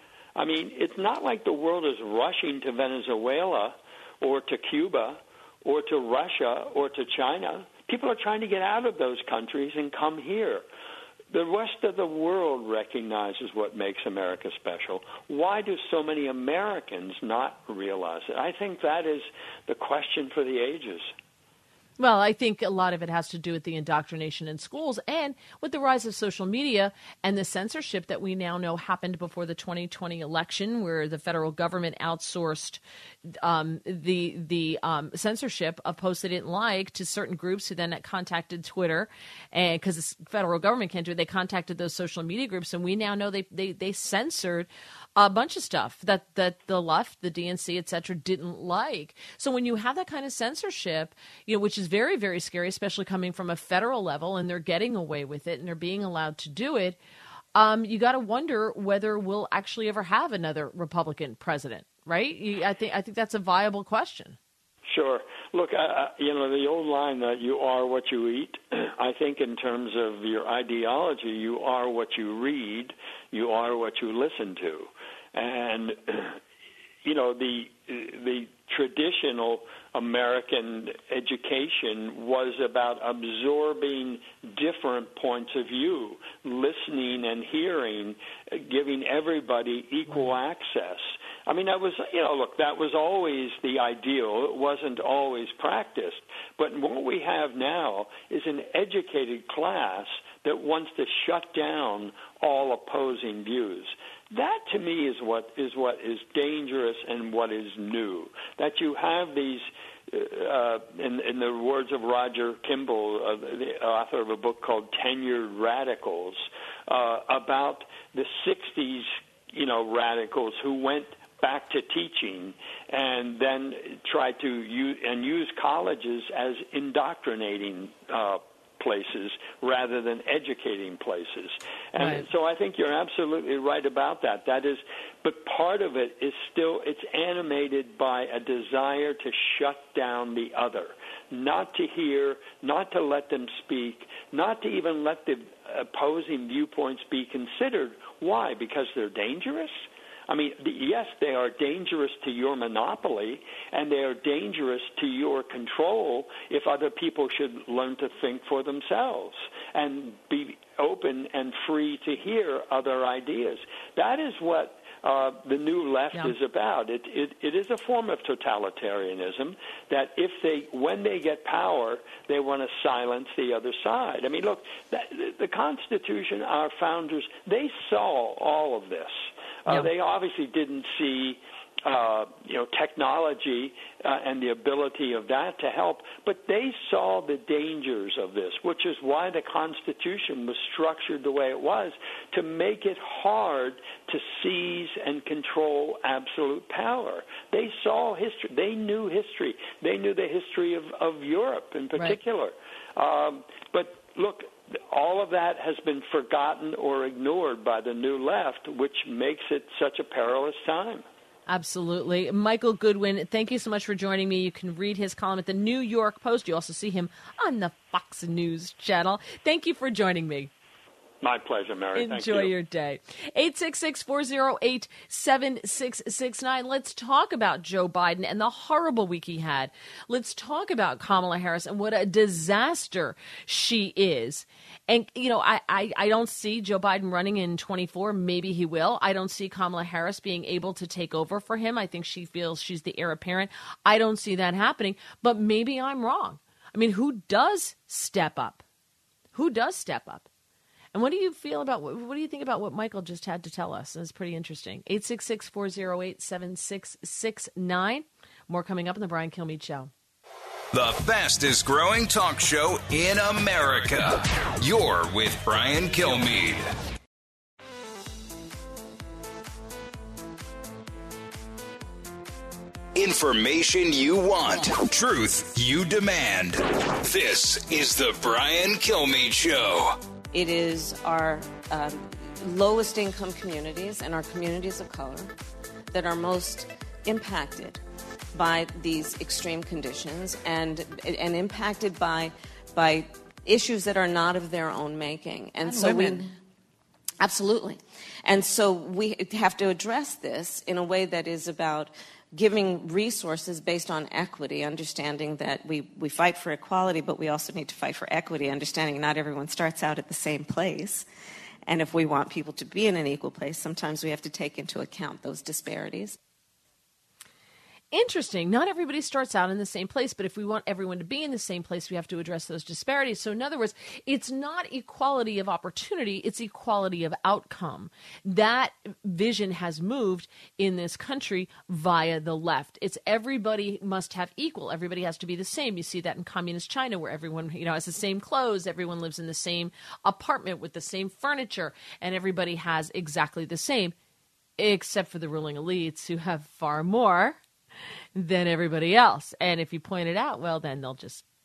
I mean, it's not like the world is rushing to Venezuela or to Cuba or to Russia or to China. People are trying to get out of those countries and come here. The rest of the world recognizes what makes America special. Why do so many Americans not realize it? I think that is the question for the ages. Well, I think a lot of it has to do with the indoctrination in schools and with the rise of social media and the censorship that we now know happened before the twenty twenty election, where the federal government outsourced um, the the um, censorship of posts they didn't like to certain groups who then contacted Twitter. And because the federal government can't do it, they contacted those social media groups. And we now know they they, they censored a bunch of stuff that, that the left, the D N C, et cetera, didn't like. So when you have that kind of censorship, you know, which is very, very scary, especially coming from a federal level, and they're getting away with it and they're being allowed to do it. Um, you got to wonder whether we'll actually ever have another Republican president, right? You, I think I think that's a viable question. Sure. Look, uh, you know, the old line that you are what you eat, I think in terms of your ideology, you are what you read, you are what you listen to. And, you know, the the traditional American education was about absorbing different points of view, listening and hearing, giving everybody equal access. I mean, that was, you know, look, that was always the ideal. It wasn't always practiced. But what we have now is an educated class that wants to shut down all opposing views. That, to me, is what is what is dangerous and what is new. That you have these, uh, in, in the words of Roger Kimball, uh, the author of a book called Tenured Radicals, uh, about the sixties, you know, radicals who went back to teaching and then tried to use, and use colleges as indoctrinating uh places rather than educating places. And right. So I think you're absolutely right about that. That is, but part of it is still, it's animated by a desire to shut down the other, not to hear, not to let them speak, not to even let the opposing viewpoints be considered. Why? Because they're dangerous? I mean, yes, they are dangerous to your monopoly, and they are dangerous to your control if other people should learn to think for themselves and be open and free to hear other ideas. That is what uh, the new left yeah. is about. It, it, it is a form of totalitarianism that if they, when they get power, they want to silence the other side. I mean, look, that, the Constitution, our founders, they saw all of this. Uh, yeah. They obviously didn't see, uh, you know, technology uh, and the ability of that to help, but they saw the dangers of this, which is why the Constitution was structured the way it was, to make it hard to seize and control absolute power. They saw history. They knew history. They knew the history of, of Europe in particular. Right. Um, but look, all of that has been forgotten or ignored by the new left, which makes it such a perilous time. Absolutely. Michael Goodwin, thank you so much for joining me. You can read his column at the New York Post. You also see him on the Fox News channel. Thank you for joining me. My pleasure, Mary. Enjoy Thank you. your day. eight six six, four oh eight, seven six six nine. Let's talk about Joe Biden and the horrible week he had. Let's talk about Kamala Harris and what a disaster she is. And, you know, I, I, I don't see Joe Biden running in twenty-four. Maybe he will. I don't see Kamala Harris being able to take over for him. I think she feels she's the heir apparent. I don't see that happening, but maybe I'm wrong. I mean, who does step up? Who does step up? And what do you feel about, what, what do you think about what Michael just had to tell us? It's pretty interesting. eight six six, four oh eight, seven six six nine. More coming up in the Brian Kilmeade Show. The fastest growing talk show in America. You're with Brian Kilmeade. Information you want. Truth you demand. This is the Brian Kilmeade Show. It is our um, lowest income communities and our communities of color that are most impacted by these extreme conditions and and impacted by by issues that are not of their own making. And, and so women. we absolutely. And so we have to address this in a way that is about giving resources based on equity, understanding that we, we fight for equality, but we also need to fight for equity, understanding not everyone starts out at the same place. And if we want people to be in an equal place, sometimes we have to take into account those disparities. Interesting. Not everybody starts out in the same place, but if we want everyone to be in the same place, we have to address those disparities. So in other words, it's not equality of opportunity, it's equality of outcome. That vision has moved in this country via the left. It's everybody must have equal. Everybody has to be the same. You see that in communist China where everyone, you know, has the same clothes, everyone lives in the same apartment with the same furniture, and everybody has exactly the same, except for the ruling elites who have far more than everybody else. And if you point it out, well, then they'll just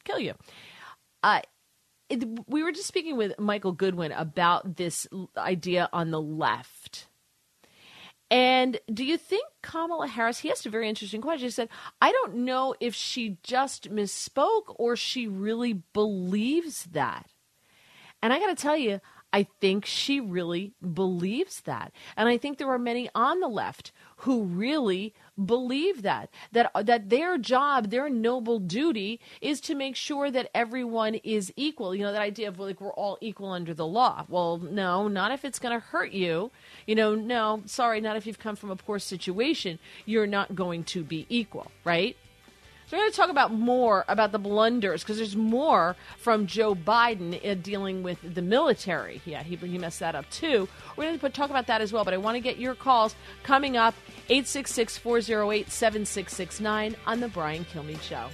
kill you. Uh, it, we were just speaking with Michael Goodwin about this idea on the left. And do you think Kamala Harris, he asked a very interesting question. He said, I don't know if she just misspoke or she really believes that. And I got to tell you, I think she really believes that. And I think there are many on the left who really believe that, that, that their job, their noble duty is to make sure that everyone is equal. You know, that idea of like we're all equal under the law. Well, no, not if it's going to hurt you. You know, no, sorry, not if you've come from a poor situation. You're not going to be equal, right? So we're going to talk about more about the blunders because there's more from Joe Biden uh, dealing with the military. Yeah, he, he messed that up too. We're going to talk about that as well, but I want to get your calls coming up, eight six six, four oh eight, seven six six nine on The Brian Kilmeade Show.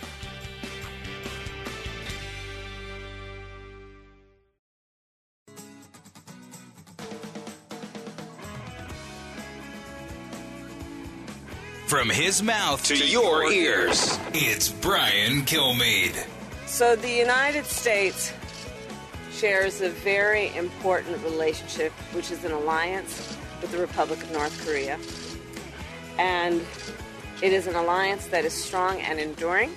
From his mouth to, to your, your ears, it's Brian Kilmeade. So the United States shares a very important relationship, which is an alliance with the Republic of North Korea. And it is an alliance that is strong and enduring.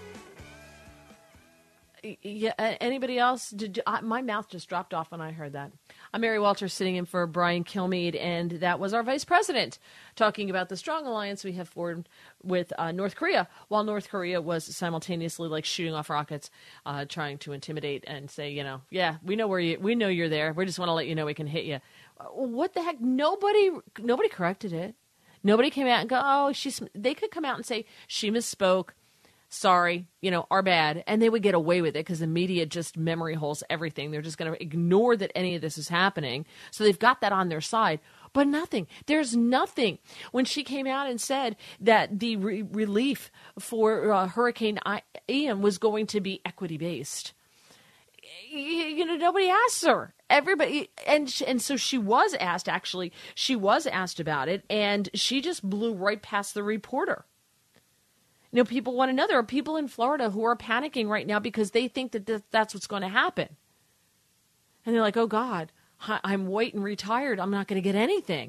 Yeah. Anybody else? Did you, I, my mouth just dropped off when I heard that. I'm Mary Walters sitting in for Brian Kilmeade, and that was our vice president talking about the strong alliance we have formed with uh, North Korea, while North Korea was simultaneously like shooting off rockets, uh, trying to intimidate and say, you know, yeah, we know where you, we know you're there. We just want to let you know we can hit you. What the heck? Nobody, nobody corrected it. Nobody came out and go, oh, she's. They could come out and say she misspoke. Sorry, you know, our bad. And they would get away with it because the media just memory holes everything. They're just going to ignore that any of this is happening. So they've got that on their side. But nothing. There's nothing. When she came out and said that the re- relief for uh, Hurricane Ian was going to be equity-based, you, you know, nobody asked her. Everybody, and and so she was asked, actually, she was asked about it, and she just blew right past the reporter. You know, people want to know. There are people in Florida who are panicking right now because they think that th- that's what's going to happen. And they're like, oh, God, I'm waiting retired. I'm not going to get anything.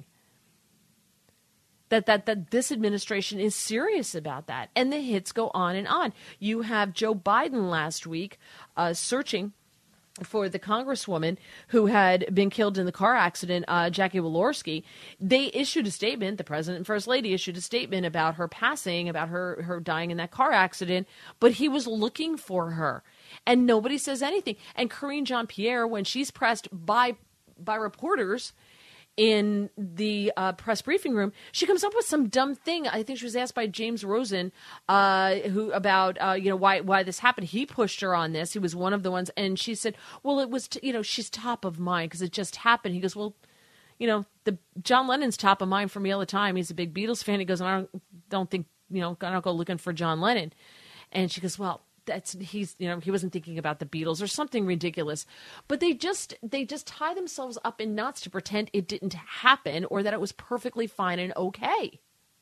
That, that, that this administration is serious about that. And the hits go on and on. You have Joe Biden last week uh, searching for the congresswoman who had been killed in the car accident, uh, Jackie Walorski. They issued a statement, the president and first lady issued a statement about her passing, about her, her dying in that car accident, but he was looking for her. And nobody says anything. And Karine Jean-Pierre, when she's pressed by by reporters in the uh, press briefing room, she comes up with some dumb thing. I think she was asked by James Rosen uh, who about, uh, you know, why why this happened. He pushed her on this. He was one of the ones. And she said, well, it was, t- you know, she's top of mind because it just happened. He goes, well, you know, the John Lennon's top of mind for me all the time. He's a big Beatles fan. He goes, I don't, don't think, you know, I don't go looking for John Lennon. And she goes, well, that's he's you know he wasn't thinking about the Beatles or something ridiculous. But they just they just tie themselves up in knots to pretend it didn't happen or that it was perfectly fine and okay.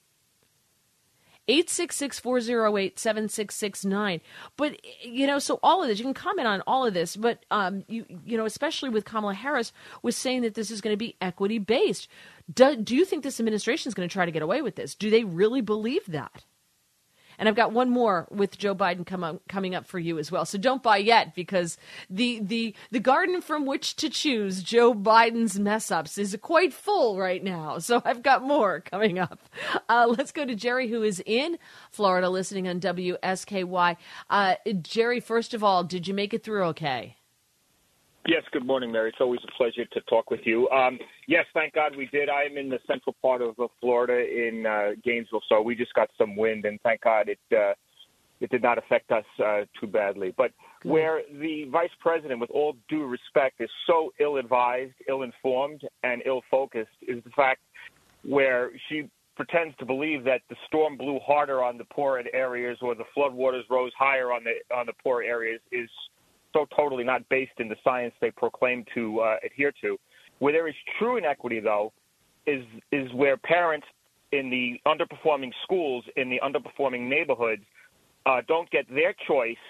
eight six six, four oh eight, seven six six nine. But, you know, so all of this, you can comment on all of this, but, um, you you know, especially with Kamala Harris was saying that this is going to be equity based. Do, do you think this administration is going to try to get away with this? Do they really believe that? And I've got one more with Joe Biden come up, coming up for you as well. So don't buy yet, because the the the garden from which to choose Joe Biden's mess-ups is quite full right now. So I've got more coming up. Uh, let's go to Jerry, who is in Florida, listening on W S K Y. Uh, Jerry, first of all, did you make it through okay? Yes, good morning, Mary. It's always a pleasure to talk with you. Um, yes, thank God we did. I am in the central part of uh, Florida in uh, Gainesville, so we just got some wind, and thank God it uh, it did not affect us uh, too badly. But Good. Where the vice president, with all due respect, is so ill-advised, ill-informed, and ill-focused is the fact where she pretends to believe that the storm blew harder on the poorer areas or the floodwaters rose higher on the on the poorer areas is so totally not based in the science they proclaim to uh, adhere to. Where there is true inequity, though, is is where parents in the underperforming schools, in the underperforming neighborhoods, uh, don't get their choice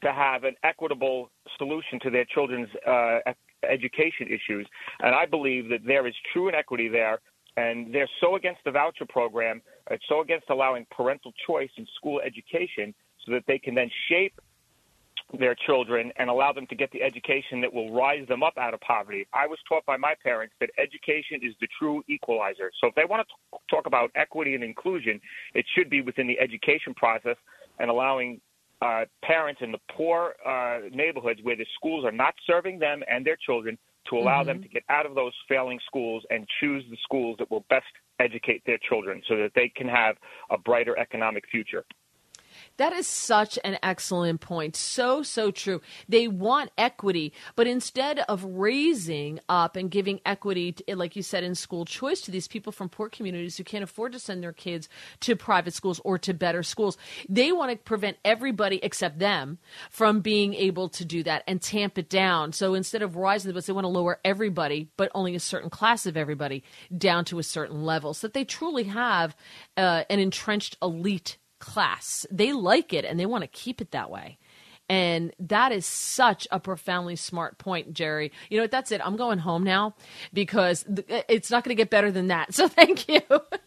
to have an equitable solution to their children's uh, education issues. And I believe that there is true inequity there, and they're so against the voucher program, it's so against allowing parental choice in school education so that they can then shape their children and allow them to get the education that will rise them up out of poverty. I was taught by my parents that education is the true equalizer. So if they want to talk about equity and inclusion, it should be within the education process and allowing uh, parents in the poor uh, neighborhoods where the schools are not serving them and their children to allow mm-hmm. them to get out of those failing schools and choose the schools that will best educate their children so that they can have a brighter economic future. That is such an excellent point. So, so true. They want equity, but instead of raising up and giving equity, to, like you said, in school choice to these people from poor communities who can't afford to send their kids to private schools or to better schools, they want to prevent everybody except them from being able to do that and tamp it down. So instead of rising the bus, they want to lower everybody, but only a certain class of everybody, down to a certain level so that they truly have uh, an entrenched elite class. They like it and they want to keep it that way. And that is such a profoundly smart point, Jerry. You know what? That's it. I'm going home now because th- it's not going to get better than that. So thank you.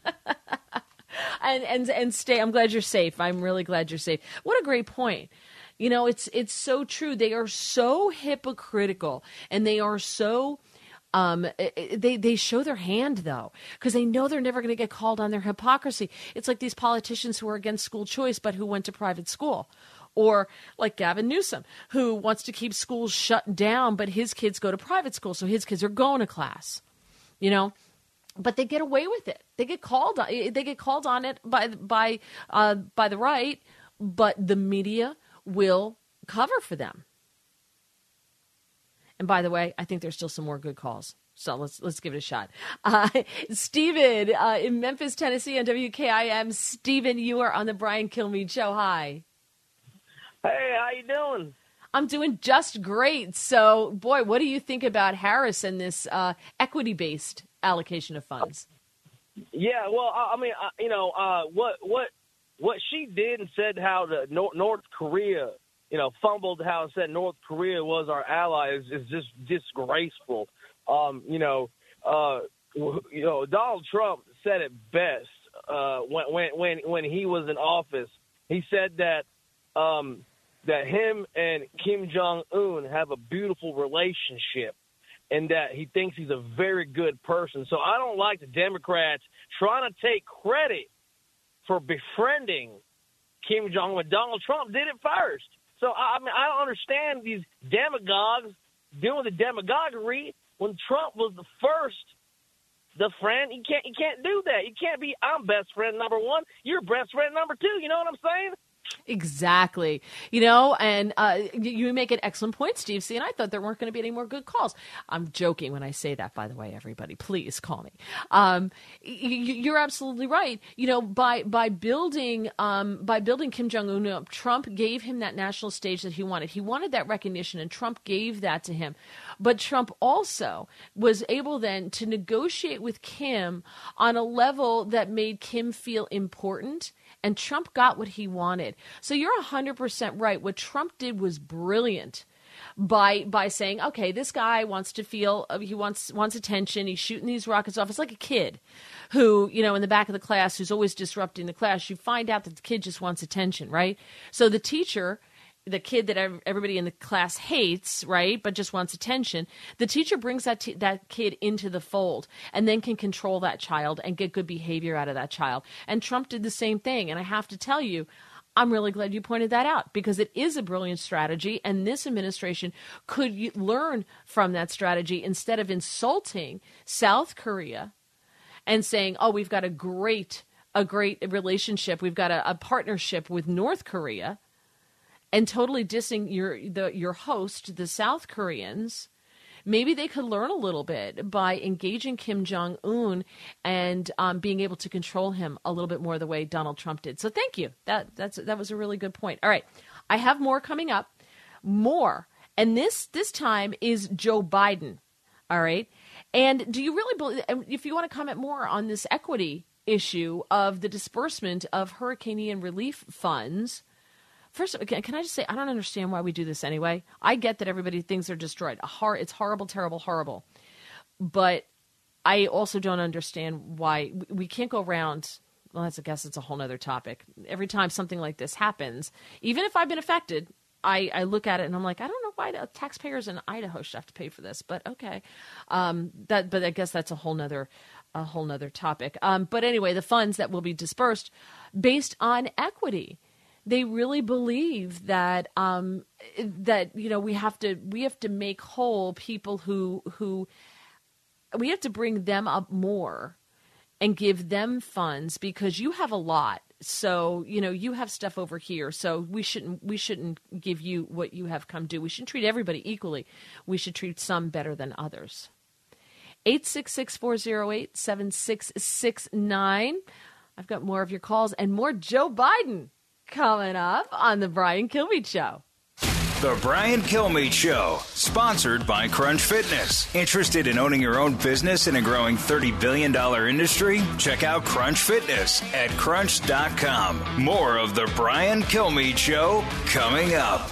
and, and, and stay. I'm glad you're safe. I'm really glad you're safe. What a great point. You know, it's, it's so true. They are so hypocritical and they are so Um, they, they show their hand, though, because they know they're never going to get called on their hypocrisy. It's like these politicians who are against school choice, but who went to private school. Or like Gavin Newsom, who wants to keep schools shut down, but his kids go to private school, so his kids are going to class, you know. But they get away with it. They get called on, they get called on it by, by, uh, by the right, but the media will cover for them. And by the way, I think there's still some more good calls. So let's let's give it a shot. Uh, Stephen uh, in Memphis, Tennessee on W K I M. Stephen, you are on the Brian Kilmeade Show. Hi. Hey, how you doing? I'm doing just great. So, boy, what do you think about Harris and this uh, equity-based allocation of funds? Yeah, well, I, I mean, I, you know, uh, what what what she did and said how the North, North Korea – you know, fumbled how it said North Korea was our ally is, is just disgraceful. Um, you know, uh, you know, Donald Trump said it best uh, when when when when he was in office. He said that um, that him and Kim Jong-un have a beautiful relationship, and that he thinks he's a very good person. So I don't like the Democrats trying to take credit for befriending Kim Jong-un. Donald Trump did it first. So, I mean, I don't understand these demagogues doing the demagoguery when Trump was the first, the friend. You can't, you can't do that. You can't be, I'm best friend number one. You're best friend number two. You know what I'm saying? Exactly. You know, and uh, you make an excellent point, Steve. See, and I thought there weren't going to be any more good calls. I'm joking when I say that, by the way, everybody. Please call me. Um, you're absolutely right. You know, by by building um, by building Kim Jong-un up, Trump gave him that national stage that he wanted. He wanted that recognition, and Trump gave that to him. But Trump also was able then to negotiate with Kim on a level that made Kim feel important. And Trump got what he wanted. So you're one hundred percent right. What Trump did was brilliant by by saying, okay, this guy wants to feel, uh, he wants wants attention. He's shooting these rockets off. It's like a kid who, you know, in the back of the class who's always disrupting the class. You find out that the kid just wants attention, right? So the teacher, the kid that everybody in the class hates, right, but just wants attention, the teacher brings that t- that kid into the fold and then can control that child and get good behavior out of that child. And Trump did the same thing. And I have to tell you, I'm really glad you pointed that out because it is a brilliant strategy. And this administration could y- learn from that strategy instead of insulting South Korea and saying, oh, we've got a great, a great relationship. We've got a, a partnership with North Korea. And totally dissing your the your host, the South Koreans. Maybe they could learn a little bit by engaging Kim Jong-un and um, being able to control him a little bit more the way Donald Trump did. So thank you. That that's that was a really good point. All right, I have more coming up, more, and this this time is Joe Biden. All right, and do you really believe? If you want to comment more on this equity issue of the disbursement of Hurricane Ian relief funds First, can, can I just say, I don't understand why we do this anyway. I get that everybody thinks they're destroyed. A hor- it's horrible, terrible, horrible. But I also don't understand why we can't go around. Well, that's, I guess it's a whole other topic. Every time something like this happens, even if I've been affected, I, I look at it and I'm like, I don't know why the taxpayers in Idaho should have to pay for this, but okay. Um, that, but I guess that's a whole nother, a whole nother topic. Um, but anyway, the funds that will be dispersed based on equity. They really believe that um, that you know we have to we have to make whole people who who we have to bring them up more and give them funds because you have a lot. So you know you have stuff over here. So we shouldn't we shouldn't give you what you have come due. We shouldn't treat everybody equally. We should treat some better than others. eight six six, four oh eight, seven six six nine. I've got more of your calls and more Joe Biden coming up on the Brian Kilmeade Show. The Brian Kilmeade Show, sponsored by Crunch Fitness. Interested in owning your own business in a growing thirty billion dollars industry? Check out Crunch Fitness at crunch dot com. More of the Brian Kilmeade Show coming up.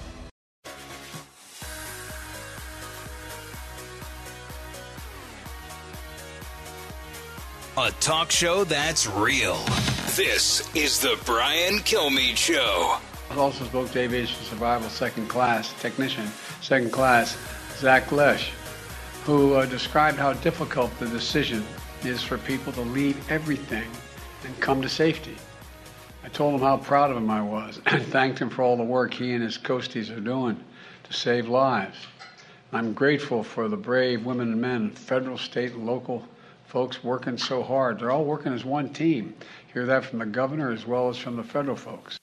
A talk show that's real. This is the Brian Kilmeade Show. I also spoke to Aviation Survival Second Class Technician, Second Class, Zach Lesh, who uh, described how difficult the decision is for people to leave everything and come to safety. I told him how proud of him I was and thanked him for all the work he and his coasties are doing to save lives. I'm grateful for the brave women and men, federal, state, and local folks working so hard. They're all working as one team. Hear that from the governor as well as from the federal folks.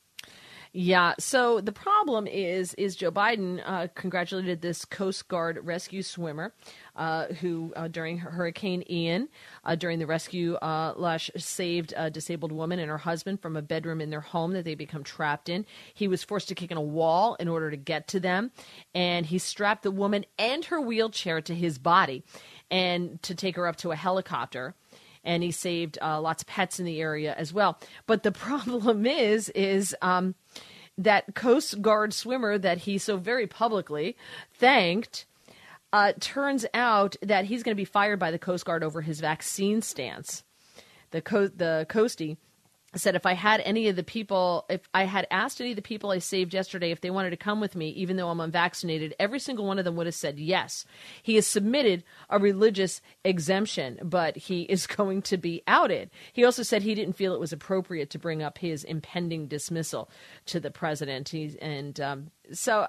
Yeah, so the problem is is Joe Biden uh, congratulated this Coast Guard rescue swimmer uh, who, uh, during Hurricane Ian, uh, during the rescue, uh, Lush saved a disabled woman and her husband from a bedroom in their home that they become trapped in. He was forced to kick in a wall in order to get to them, and he strapped the woman and her wheelchair to his body and to take her up to a helicopter. And he saved uh, lots of pets in the area as well. But the problem is, is um, that Coast Guard swimmer that he so very publicly thanked, uh, turns out that he's going to be fired by the Coast Guard over his vaccine stance. The co- the Coastie said, if I had any of the people, if I had asked any of the people I saved yesterday if they wanted to come with me, even though I'm unvaccinated, every single one of them would have said yes. He has submitted a religious exemption, but he is going to be outed. He also said he didn't feel it was appropriate to bring up his impending dismissal to the president. He's, and um, so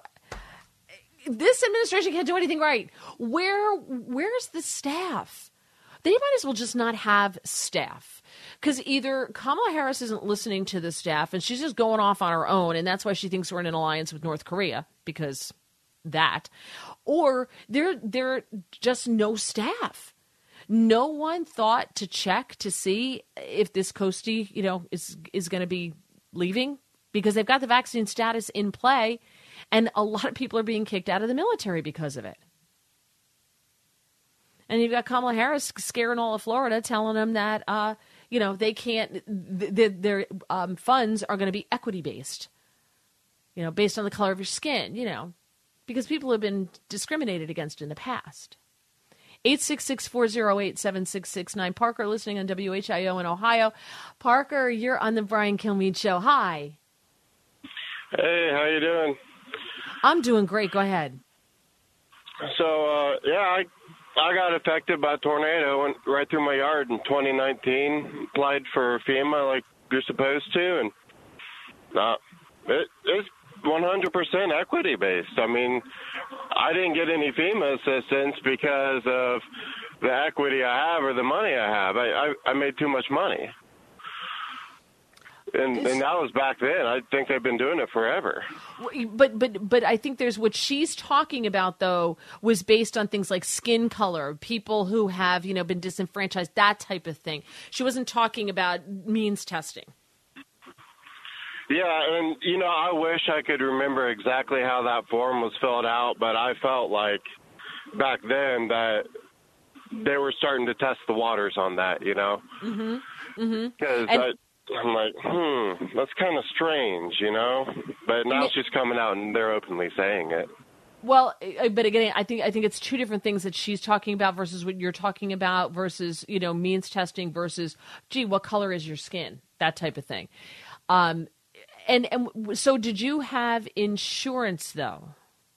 this administration can't do anything right. Where, where's the staff? They might as well just not have staff. Because either Kamala Harris isn't listening to the staff and she's just going off on her own, and that's why she thinks we're in an alliance with North Korea, because that, or there there just no staff. No one thought to check to see if this Coastie, you know, is is going to be leaving, because they've got the vaccine status in play, and a lot of people are being kicked out of the military because of it. And you've got Kamala Harris scaring all of Florida, telling them that, uh, you know, they can't, th- th- their um, funds are going to be equity-based, you know, based on the color of your skin, you know, because people have been discriminated against in the past. eight six six, four oh eight, seven six six nine. Parker listening on W H I O in Ohio. Parker, you're on the Brian Kilmeade Show. Hi. Hey, how you doing? I'm doing great. Go ahead. So, uh, yeah, I... I got affected by a tornado, went right through my yard in twenty nineteen, applied for FEMA like you're supposed to, and uh, it, it's one hundred percent equity-based. I mean, I didn't get any FEMA assistance because of the equity I have or the money I have. I, I, I made too much money. And, and that was back then. I think they've been doing it forever. But but but I think there's what she's talking about, though, was based on things like skin color, people who have, you know, been disenfranchised, that type of thing. She wasn't talking about means testing. Yeah, and, you know, I wish I could remember exactly how that form was filled out, but I felt like back then that they were starting to test the waters on that, you know? Mm-hmm. Mm-hmm. Because and- I... I'm like, hmm, that's kind of strange, you know? But now she's coming out and they're openly saying it. Well, but again, I think I think it's two different things that she's talking about versus what you're talking about versus, you know, means testing versus, gee, what color is your skin? That type of thing. Um, and and so, did you have insurance though?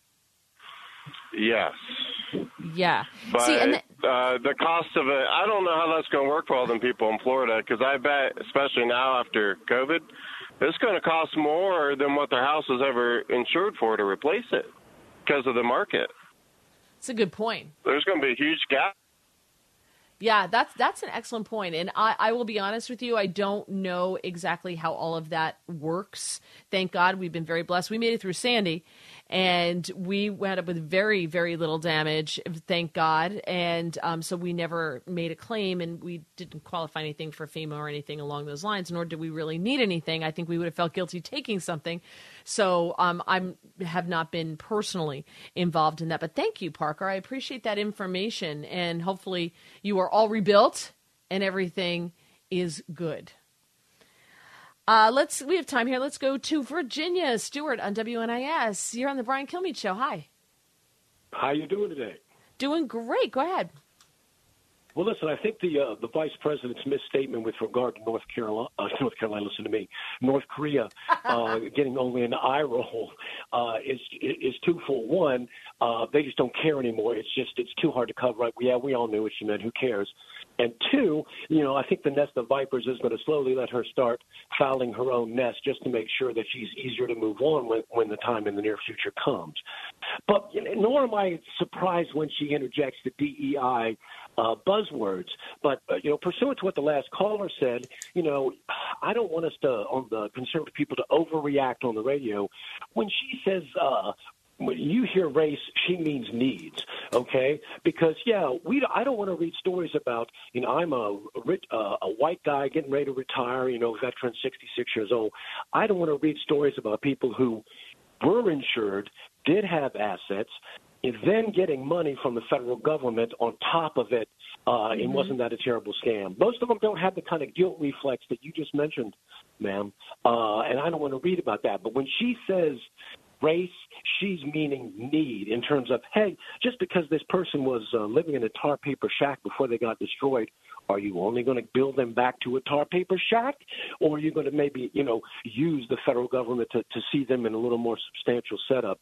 Yes. Yeah. But See, and th- uh, the cost of it, I don't know how that's going to work for all them people in Florida, because I bet, especially now after COVID, it's going to cost more than what their house was ever insured for to replace it because of the market. It's a good point. There's going to be a huge gap. Yeah, that's that's an excellent point. And I, I will be honest with you, I don't know exactly how all of that works. Thank God we've been very blessed. We made it through Sandy, and we wound up with very, very little damage, thank God. And um, so we never made a claim, and we didn't qualify anything for FEMA or anything along those lines, nor did we really need anything. I think we would have felt guilty taking something. So um, I have not been personally involved in that. But thank you, Parker. I appreciate that information, and hopefully you are all rebuilt and everything is good. Uh, let's. We have time here. Let's go to Virginia. Stewart on W N I S. You're on the Brian Kilmeade Show. Hi. How you doing today? Doing great. Go ahead. Well, listen, I think the uh, the vice president's misstatement with regard to North Carolina, uh, North Carolina, listen to me, North Korea uh, getting only an eye roll uh, is is twofold. One, uh, they just don't care anymore. It's just it's too hard to cover up. Yeah, we all knew what she meant. Who cares? And two, you know, I think the nest of vipers is going to slowly let her start fouling her own nest just to make sure that she's easier to move on when, when the time in the near future comes. But you know, nor am I surprised when she interjects the D E I uh, buzzwords. But, uh, you know, pursuant to what the last caller said, you know, I don't want us to, on the conservative people, to overreact on the radio. When she says, uh, when you hear race, she means needs, okay? Because, yeah, we. I don't want to read stories about, you know, I'm a, uh, a white guy getting ready to retire, you know, veteran, sixty-six years old. I don't want to read stories about people who were insured, did have assets, and then getting money from the federal government on top of it, uh, mm-hmm. and wasn't that a terrible scam? Most of them don't have the kind of guilt reflex that you just mentioned, ma'am, uh, and I don't want to read about that. But when she says race, she's meaning need in terms of, hey, just because this person was uh, living in a tar paper shack before they got destroyed, are you only going to build them back to a tar paper shack? Or are you going to maybe, you know, use the federal government to, to see them in a little more substantial setup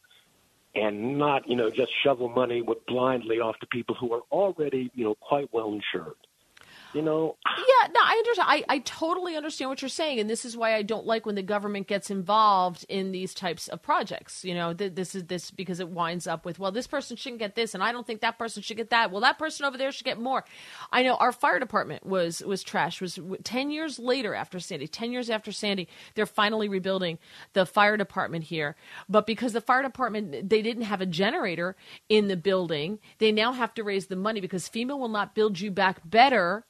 and not, you know, just shovel money with blindly off to people who are already, you know, quite well insured? You know? Yeah, no, I understand. I, I totally understand what you're saying, and this is why I don't like when the government gets involved in these types of projects. You know, th- this is this because it winds up with, well, this person shouldn't get this, and I don't think that person should get that. Well, that person over there should get more. I know our fire department was was trash. Was ten years later after Sandy, ten years after Sandy, they're finally rebuilding the fire department here. But because the fire department, they didn't have a generator in the building, they now have to raise the money because FEMA will not build you back better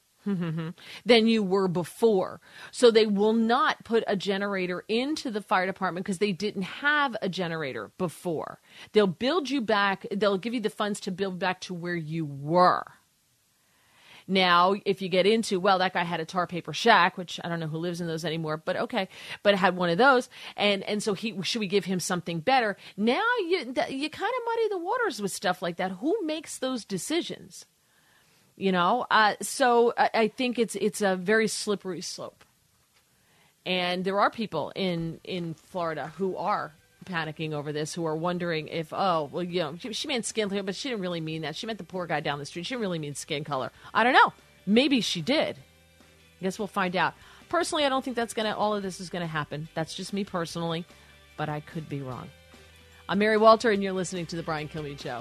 than you were before. So they will not put a generator into the fire department because they didn't have a generator before. They'll build you back. They'll give you the funds to build back to where you were. Now, if you get into, well, that guy had a tar paper shack, which I don't know who lives in those anymore, but okay, but had one of those, and and so he should we give him something better? Now you you kind of muddy the waters with stuff like that. Who makes those decisions? You know, uh, so I, I think it's it's a very slippery slope. And there are people in, in Florida who are panicking over this, who are wondering if, oh, well, you know, she, she meant skin color, but she didn't really mean that. She meant the poor guy down the street. She didn't really mean skin color. I don't know. Maybe she did. I guess we'll find out. Personally, I don't think that's going to, all of this is going to happen. That's just me personally, but I could be wrong. I'm Mary Walter, and you're listening to The Brian Kilmeade Show.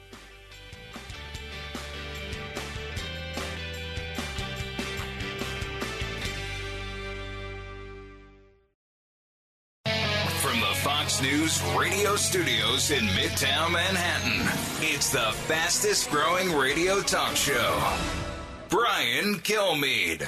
Fox News radio studios in Midtown Manhattan. It's the fastest growing radio talk show. Brian Kilmeade.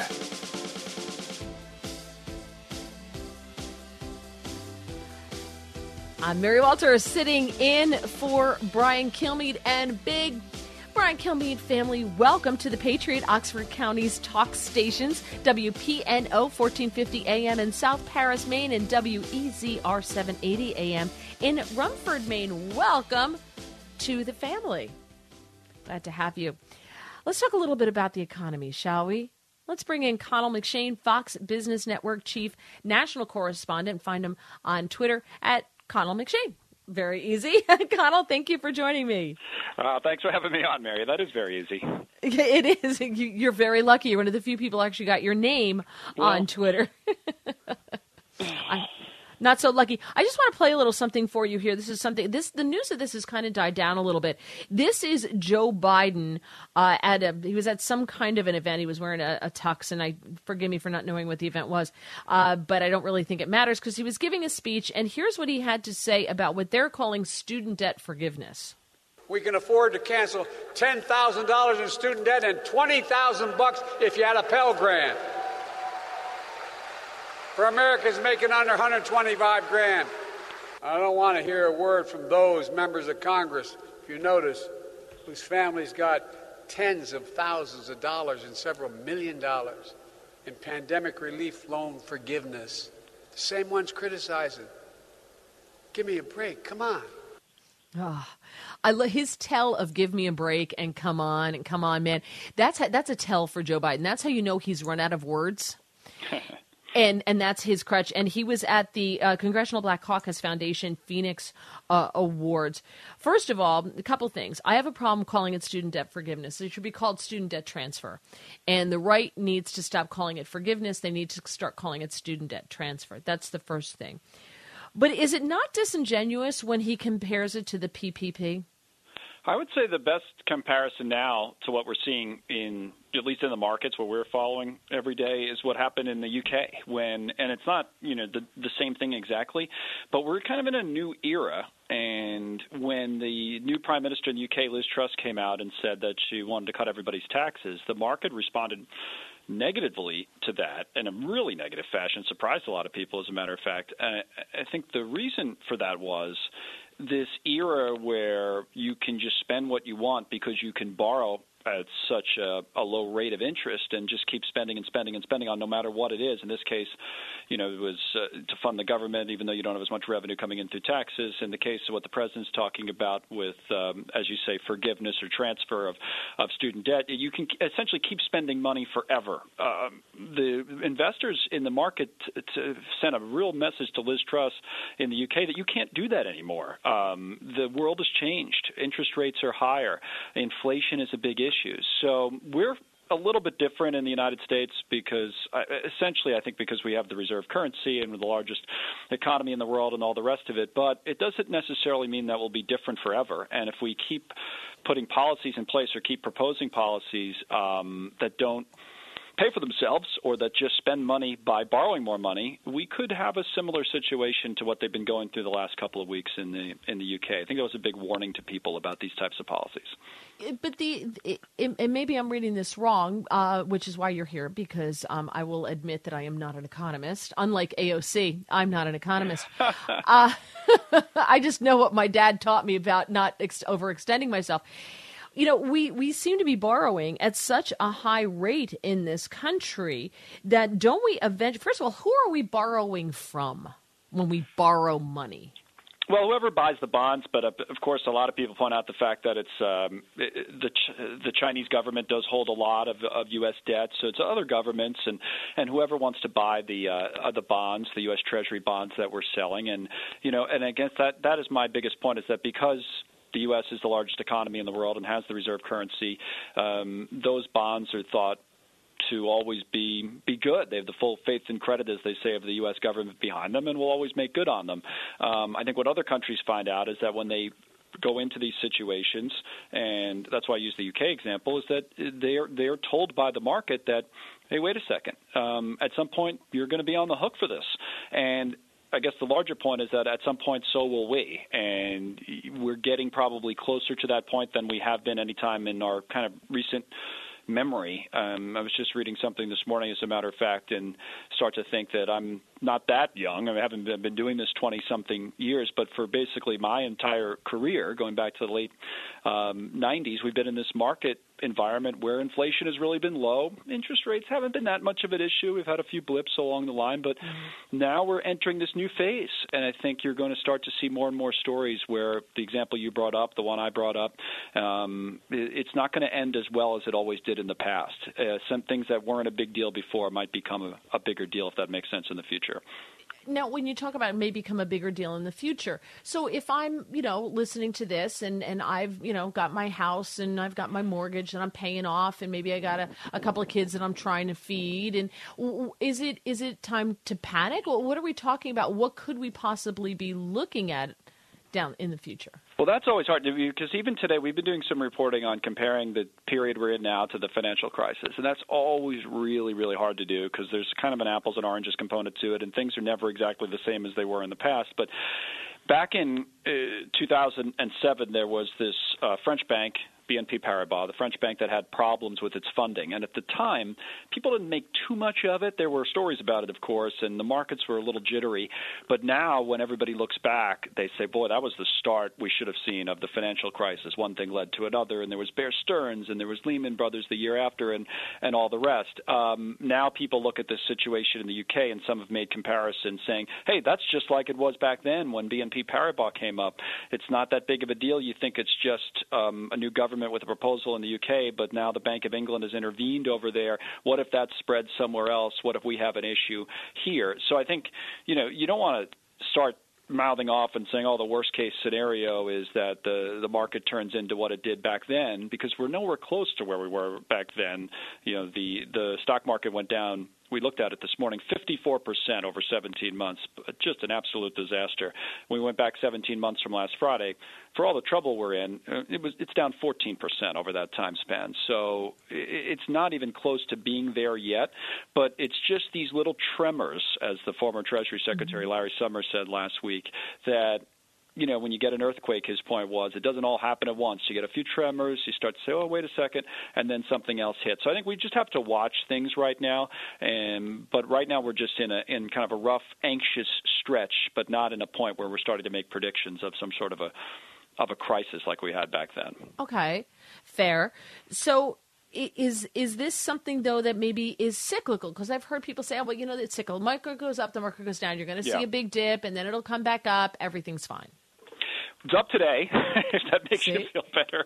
I'm Mary Walter sitting in for Brian Kilmeade, and big Brian Kilmeade family, welcome to the Patriot, Oxford County's talk stations, W P N O fourteen fifty A M in South Paris, Maine, and W E Z R seven eighty A M in Rumford, Maine. Welcome to the family. Glad to have you. Let's talk a little bit about the economy, shall we? Let's bring in Connell McShane, Fox Business Network Chief National Correspondent. Find him on Twitter at Connell McShane. Very easy. Connell, thank you for joining me. Uh, thanks for having me on, Mary. That is very easy. It is. You're very lucky. You're one of the few people who actually got your name well, on Twitter. I, not so lucky. I just want to play a little something for you here. This is something. This the news of this has kind of died down a little bit. This is Joe Biden uh, at a. He was at some kind of an event. He was wearing a, a tux, and I forgive me for not knowing what the event was, uh, but I don't really think it matters because he was giving a speech, and here's what he had to say about what they're calling student debt forgiveness. We can afford to cancel ten thousand dollars in student debt and twenty thousand bucks if you had a Pell Grant. For Americans making under one hundred twenty-five grand. I don't want to hear a word from those members of Congress, if you notice, whose families got tens of thousands of dollars and several million dollars in pandemic relief loan forgiveness. The same ones criticizing. Give me a break. Come on. Oh, I love his tell of "give me a break" and "come on" and "come on, man." That's that's a tell for Joe Biden. That's how you know he's run out of words. And and that's his crutch. And he was at the uh, Congressional Black Caucus Foundation Phoenix uh, Awards. First of all, a couple things. I have a problem calling it student debt forgiveness. It should be called student debt transfer. And the right needs to stop calling it forgiveness. They need to start calling it student debt transfer. That's the first thing. But is it not disingenuous when he compares it to the P P P? I would say the best comparison now to what we're seeing in, at least in the markets where we're following every day, is what happened in the U K when, and it's not, you know, the, the same thing exactly, but we're kind of in a new era. And when the new prime minister in the U K, Liz Truss, came out and said that she wanted to cut everybody's taxes, the market responded negatively to that in a really negative fashion, surprised a lot of people, as a matter of fact. Uh, I think the reason for that was this era where you can just spend what you want because you can borrow at such a, a low rate of interest and just keep spending and spending and spending on no matter what it is. In this case, you know, it was uh, to fund the government, even though you don't have as much revenue coming in through taxes. In the case of what the president's talking about with, um, as you say, forgiveness or transfer of, of student debt, you can essentially keep spending money forever. Um, the investors in the market t- t- sent a real message to Liz Truss in the U K that you can't do that anymore. Um, the world has changed. Interest rates are higher. Inflation is a big issue. Issues. So we're a little bit different in the United States because uh, essentially I think because we have the reserve currency and we're the largest economy in the world and all the rest of it. But it doesn't necessarily mean that we'll be different forever. And if we keep putting policies in place or keep proposing policies um, that don't pay for themselves or that just spend money by borrowing more money, we could have a similar situation to what they've been going through the last couple of weeks in the in the U K. I think that was a big warning to people about these types of policies. But the it, and maybe I'm reading this wrong, uh, which is why you're here, because um, I will admit that I am not an economist. Unlike A O C, I'm not an economist. uh, I just know what my dad taught me about not ex- overextending myself. You know, we, we seem to be borrowing at such a high rate in this country that don't we eventually, first of all, who are we borrowing from when we borrow money? Well, whoever buys the bonds, but of course, a lot of people point out the fact that it's um, the the Chinese government does hold a lot of, of U S debt, so it's other governments and, and whoever wants to buy the uh, the bonds, the U S Treasury bonds that we're selling, and you know, and I guess that that is my biggest point is that because the U S is the largest economy in the world and has the reserve currency, um, those bonds are thought to always be be good. They have the full faith and credit, as they say, of the U S government behind them and will always make good on them. Um, I think what other countries find out is that when they go into these situations, and that's why I use the U K example, is that they're they're told by the market that, hey, wait a second, um, at some point you're going to be on the hook for this. And I guess the larger point is that at some point, so will we. And we're getting probably closer to that point than we have been any time in our kind of recent memory. Um, I was just reading something this morning, as a matter of fact, and start to think that I'm not that young. I haven't been doing this twenty-something years, but for basically my entire career, going back to the late um, nineties, we've been in this market environment where inflation has really been low. Interest rates haven't been that much of an issue. We've had a few blips along the line, but mm-hmm. now we're entering this new phase, and I think you're going to start to see more and more stories where the example you brought up, the one I brought up, um, it's not going to end as well as it always did in the past. Uh, some things that weren't a big deal before might become a, a bigger deal, if that makes sense, in the future. Now, when you talk about it may become a bigger deal in the future, so if I'm, you know, listening to this and, and I've, you know, got my house and I've got my mortgage and I'm paying off and maybe I got a, a couple of kids that I'm trying to feed, and is it is it time to panic? Or what are we talking about? What could we possibly be looking at down in the future? Well, that's always hard to view, because even today we've been doing some reporting on comparing the period we're in now to the financial crisis, and that's always really, really hard to do because there's kind of an apples and oranges component to it, and things are never exactly the same as they were in the past. But back in uh, two thousand seven, there was this uh, French bank, B N P Paribas, the French bank that had problems with its funding. And at the time, people didn't make too much of it. There were stories about it, of course, and the markets were a little jittery. But now, when everybody looks back, they say, boy, that was the start we should have seen of the financial crisis. One thing led to another, and there was Bear Stearns, and there was Lehman Brothers the year after, and, and all the rest. Um, now people look at this situation in the U K, and some have made comparisons saying, hey, that's just like it was back then when B N P Paribas came up. It's not that big of a deal. You think it's just um, a new government with a proposal in the U K, but now the Bank of England has intervened over there. What if that spreads somewhere else? What if we have an issue here? So I think, you know, you don't want to start mouthing off and saying, oh, the worst case scenario is that the the market turns into what it did back then, because we're nowhere close to where we were back then. You know, the the stock market went down. We looked at it this morning, fifty-four percent over seventeen months, just an absolute disaster. We went back seventeen months from last Friday. For all the trouble we're in, it was it's down fourteen percent over that time span. So it's not even close to being there yet, but it's just these little tremors, as the former Treasury Secretary Larry Summers said last week, that you know, when you get an earthquake, his point was, it doesn't all happen at once. You get a few tremors, you start to say, oh, wait a second, and then something else hits. So I think we just have to watch things right now. And but right now we're just in a in kind of a rough, anxious stretch, but not in a point where we're starting to make predictions of some sort of a of a crisis like we had back then. Okay, fair. So Is is this something, though, that maybe is cyclical? Because I've heard people say, oh, well, you know, it's cyclical. The market goes up, the market goes down. You're going to see yeah. a big dip, and then it'll come back up. Everything's fine. It's up today, if that makes See? you feel better.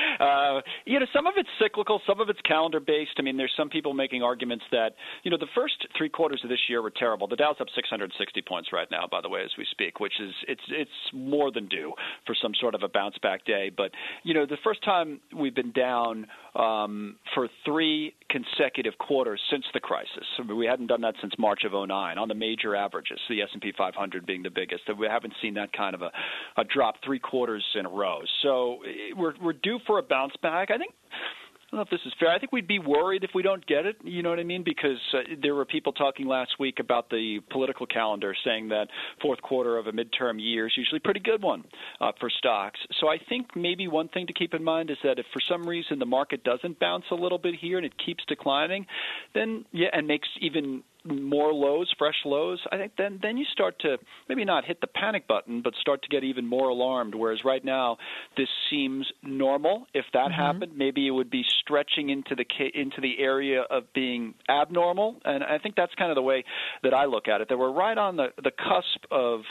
Uh, you know, some of it's cyclical, some of it's calendar-based. I mean, there's some people making arguments that, you know, the first three quarters of this year were terrible. The Dow's up six hundred sixty points right now, by the way, as we speak, which is it's it's more than due for some sort of a bounce-back day. But, you know, the first time we've been down um, for three consecutive quarters since the crisis. I mean, we hadn't done that since March of oh nine on the major averages, the S and P five hundred being the biggest. We haven't seen that kind of a, a drop three quarters in a row. So we're we're due for a bounce back. I think I don't know if this is fair. I think we'd be worried if we don't get it, you know what I mean? Because uh, there were people talking last week about the political calendar saying that fourth quarter of a midterm year is usually a pretty good one uh, for stocks. So I think maybe one thing to keep in mind is that if for some reason the market doesn't bounce a little bit here and it keeps declining, then yeah, and makes even more lows, fresh lows, I think then then you start to maybe not hit the panic button, but start to get even more alarmed, whereas right now this seems normal. If that mm-hmm. happened, maybe it would be stretching into the into the area of being abnormal, and I think that's kind of the way that I look at it, that we're right on the, the cusp of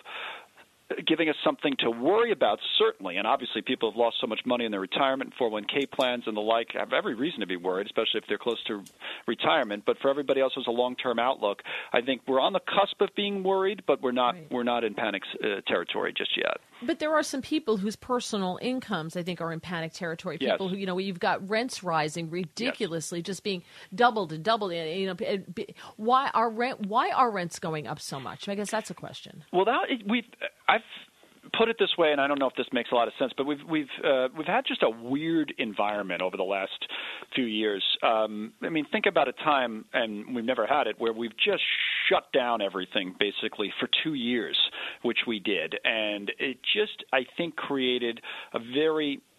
giving us something to worry about, certainly. And obviously people have lost so much money in their retirement, four oh one k plans and the like, have every reason to be worried, especially if they're close to retirement. But for everybody else who has a long-term outlook, I think we're on the cusp of being worried, but we're not right. we're not in panic uh, territory just yet. But there are some people whose personal incomes, I think, are in panic territory. People yes. who, you know, you've got rents rising ridiculously, yes. just being doubled and doubled. You know, why are rent? Why are rents going up so much? I guess that's a question. Well, that we've I've put it this way, and I don't know if this makes a lot of sense, but we've we've uh, we've had just a weird environment over the last few years. Um, I mean, think about a time, and we've never had it, where we've just shut down everything basically for two years, which we did, and it just I think created a very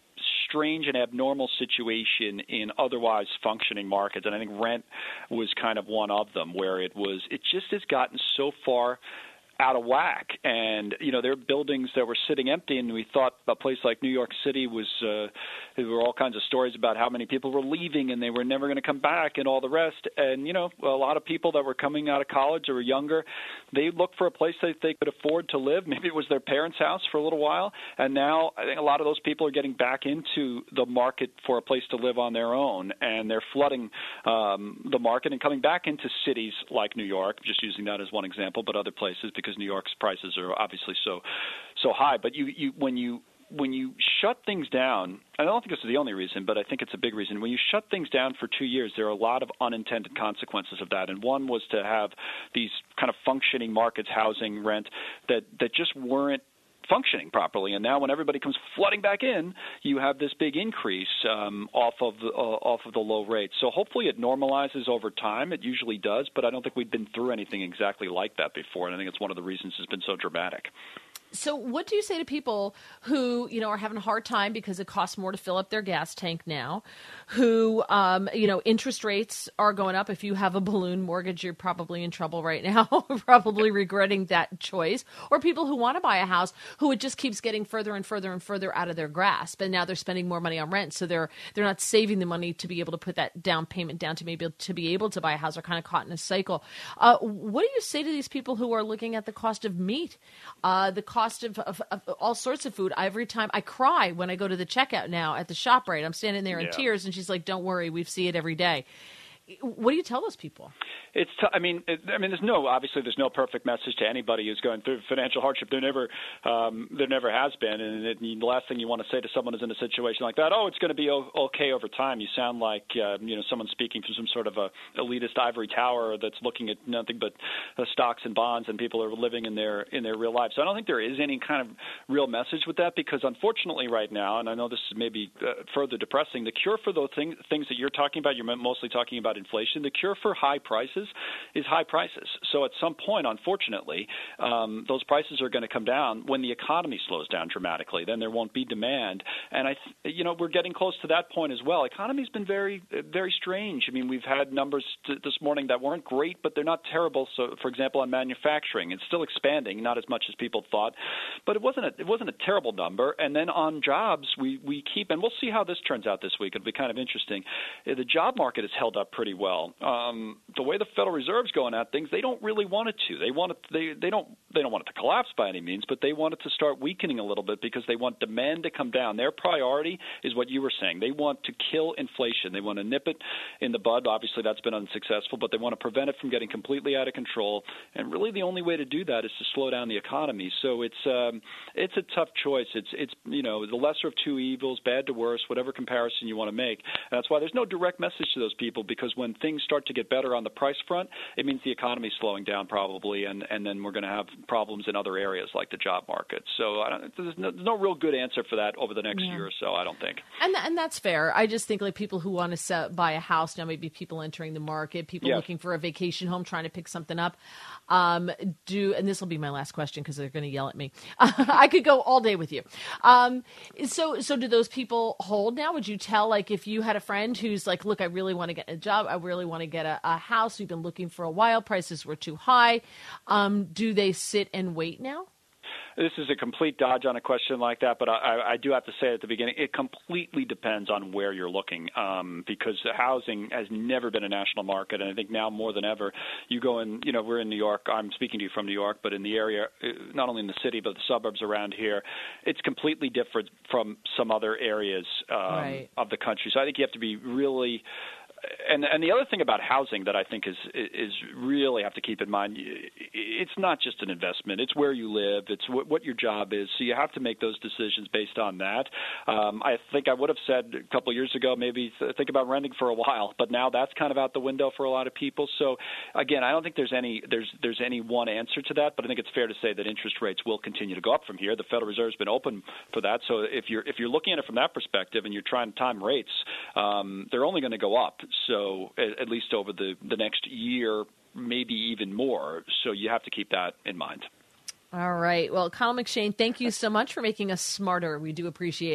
strange and abnormal situation in otherwise functioning markets, and I think rent was kind of one of them, where it was it just has gotten so far out of whack. And, you know, there are buildings that were sitting empty, and we thought a place like New York City was, uh, there were all kinds of stories about how many people were leaving and they were never going to come back and all the rest. And, you know, a lot of people that were coming out of college or were younger, they looked for a place that they could afford to live. Maybe it was their parents' house for a little while. And now I think a lot of those people are getting back into the market for a place to live on their own, and they're flooding um, the market and coming back into cities like New York, just using that as one example, but other places, because New York's prices are obviously so so high. But you, you when you when you shut things down, I don't think this is the only reason, but I think it's a big reason. When you shut things down for two years, there are a lot of unintended consequences of that. And one was to have these kind of functioning markets, housing, rent, that, that just weren't functioning properly. And now when everybody comes flooding back in, you have this big increase um, off of the, uh, off of the low rates. So hopefully it normalizes over time. It usually does, but I don't think we've been through anything exactly like that before. And I think it's one of the reasons it's been so dramatic. So what do you say to people who, you know, are having a hard time because it costs more to fill up their gas tank now, who, um, you know, interest rates are going up? If you have a balloon mortgage, you're probably in trouble right now, probably regretting that choice. Or people who want to buy a house, who it just keeps getting further and further and further out of their grasp. And now they're spending more money on rent. So they're they're not saving the money to be able to put that down payment down to maybe to be able to buy a house. They're kind of caught in a cycle. Uh, what do you say to these people who are looking at the cost of meat, uh, the cost Of, of, of all sorts of food? Every time I cry when I go to the checkout now at the ShopRite, I'm standing there in yeah. tears, and she's like, "Don't worry, we see it every day." What do you tell those people? It's. T- I mean, it, I mean, there's no. Obviously, there's no perfect message to anybody who's going through financial hardship. There never, um, there never has been. And it, the last thing you want to say to someone who's in a situation like that, oh, it's going to be o- okay over time. You sound like uh, you know someone speaking from some sort of a elitist ivory tower that's looking at nothing but uh, stocks and bonds, and people are living in their in their real lives. So I don't think there is any kind of real message with that, because unfortunately, right now, and I know this is maybe uh, further depressing, the cure for those things things that you're talking about, you're mostly talking about inflation. The cure for high prices is high prices. So at some point, unfortunately, um, those prices are going to come down when the economy slows down dramatically. Then there won't be demand. And, I, th- you know, we're getting close to that point as well. Economy's been very, very strange. I mean, we've had numbers t- this morning that weren't great, but they're not terrible. So, for example, on manufacturing, it's still expanding, not as much as people thought, but it wasn't a, it wasn't a terrible number. And then on jobs, we, we keep, and we'll see how this turns out this week. It'll be kind of interesting. The job market has held up pretty well. Um, the way the Federal Reserve's going at things, they don't really want it to. They want it. They they don't they don't want it to collapse by any means, but they want it to start weakening a little bit because they want demand to come down. Their priority is what you were saying. They want to kill inflation. They want to nip it in the bud. Obviously, that's been unsuccessful, but they want to prevent it from getting completely out of control. And really, the only way to do that is to slow down the economy. So it's um, it's a tough choice. It's it's you know the lesser of two evils, bad to worse, whatever comparison you want to make. And that's why there's no direct message to those people, because when things start to get better on the price front, it means the economy is slowing down probably, and, and then we're going to have problems in other areas like the job market. So I don't, there's, no, there's no real good answer for that over the next yeah. year or so, I don't think. And and that's fair. I just think like people who want to sell, buy a house now, maybe people entering the market, people yeah. looking for a vacation home, trying to pick something up. Um, do and this will be my last question because they're going to yell at me. I could go all day with you. Um, so so do those people hold now? Would you tell, like, if you had a friend who's like, look, I really want to get a job, I really want to get a, a house, we've been looking for a while, prices were too high. Um, do they sit and wait now? This is a complete dodge on a question like that, but I, I do have to say at the beginning, it completely depends on where you're looking, um, because housing has never been a national market, and I think now more than ever, you go in, you know, we're in New York, I'm speaking to you from New York, but in the area, not only in the city, but the suburbs around here, it's completely different from some other areas um, right. of the country. So I think you have to be really... And and the other thing about housing that I think is is really have to keep in mind, it's not just an investment. It's where you live. It's what, what your job is. So you have to make those decisions based on that. Um, I think I would have said a couple of years ago, maybe think about renting for a while, but now that's kind of out the window for a lot of people. So again, I don't think there's any there's there's any one answer to that, but I think it's fair to say that interest rates will continue to go up from here. The Federal Reserve's been open for that. So if you're if you're looking at it from that perspective and you're trying to time rates, um, they're only going to go up. So at least over the, the next year, maybe even more. So you have to keep that in mind. All right. Well, Kyle McShane, thank you so much for making us smarter. We do appreciate it.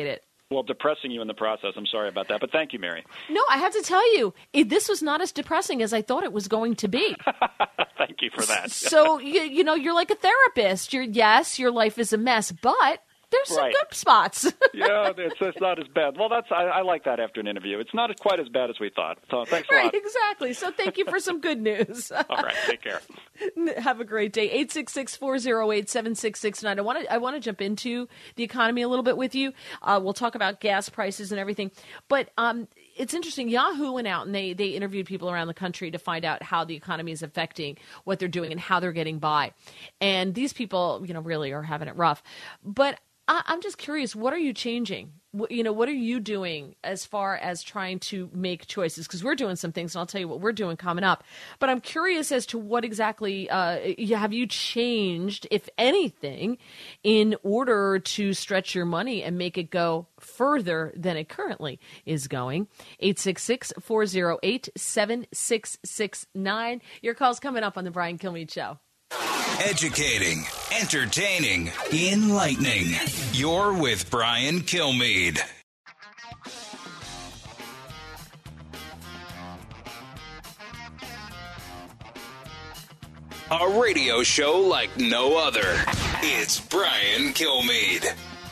Well, depressing you in the process. I'm sorry about that, but thank you, Mary. No, I have to tell you, it, this was not as depressing as I thought it was going to be. Thank you for that. So, you, you know, you're like a therapist. You're, yes, your life is a mess, but there's some Right. good spots. yeah, it's, it's not as bad. Well, that's I, I like that after an interview. It's not quite as bad as we thought. So thanks a Right, lot. exactly. So thank you for some good news. All right, take care. Have a great day. eight six six, four oh eight, seven six six nine. I want to I want to jump into the economy a little bit with you. Uh, we'll talk about gas prices and everything. But um, it's interesting. Yahoo went out and they, they interviewed people around the country to find out how the economy is affecting what they're doing and how they're getting by. And these people, you know, really are having it rough. But I, I'm just curious, what are you changing? What, you know, what are you doing as far as trying to make choices? Because we're doing some things, and I'll tell you what we're doing coming up. But I'm curious as to what exactly uh, have you changed, if anything, in order to stretch your money and make it go further than it currently is going. eight six six, four oh eight, seven six six nine. Your call's coming up on the Brian Kilmeade Show. Educating, entertaining, enlightening. You're with Brian Kilmeade. A radio show like no other. It's Brian Kilmeade.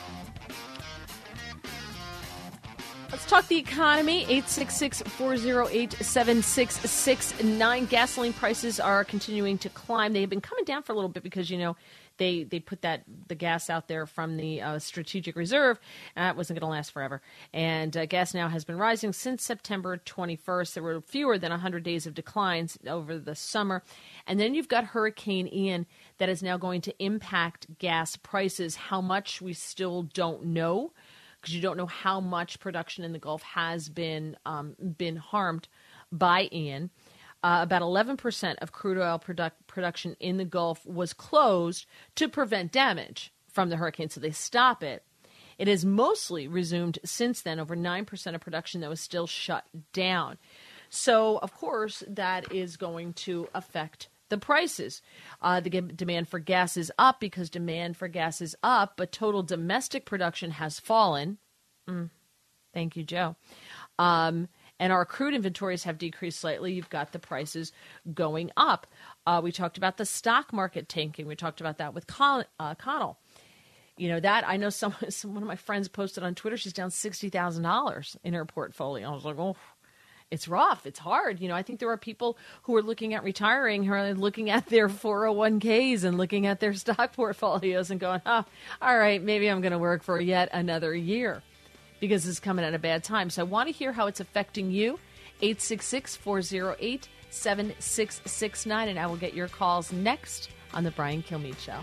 Let's talk the economy. eight six six, four oh eight, seven six six nine. Gasoline prices are continuing to climb. They've been coming down for a little bit because, you know, they, they put that the gas out there from the uh, strategic reserve. Uh, it wasn't going to last forever. And uh, gas now has been rising since September twenty-first. There were fewer than one hundred days of declines over the summer. And then you've got Hurricane Ian that is now going to impact gas prices. How much, we still don't know, because you don't know how much production in the Gulf has been um, been harmed by Ian. Uh, about eleven percent of crude oil product, production in the Gulf was closed to prevent damage from the hurricane, so they stop it. It has mostly resumed since then. Over nine percent of production that was still shut down. So, of course, that is going to affect the prices. Uh, the demand for gas is up because demand for gas is up, but total domestic production has fallen. Mm. Thank you, Joe. Um, and our crude inventories have decreased slightly. You've got the prices going up. Uh, we talked about the stock market tanking. We talked about that with Con- uh, Connell. You know, that I know some, some one of my friends posted on Twitter, she's down sixty thousand dollars in her portfolio. I was like, oh, it's rough. It's hard. You know, I think there are people who are looking at retiring, who are looking at their four oh one k's and looking at their stock portfolios and going, oh, all right, maybe I'm going to work for yet another year because it's coming at a bad time. So I want to hear how it's affecting you. eight six six, four oh eight, seven six six nine. And I will get your calls next on The Brian Kilmeade Show.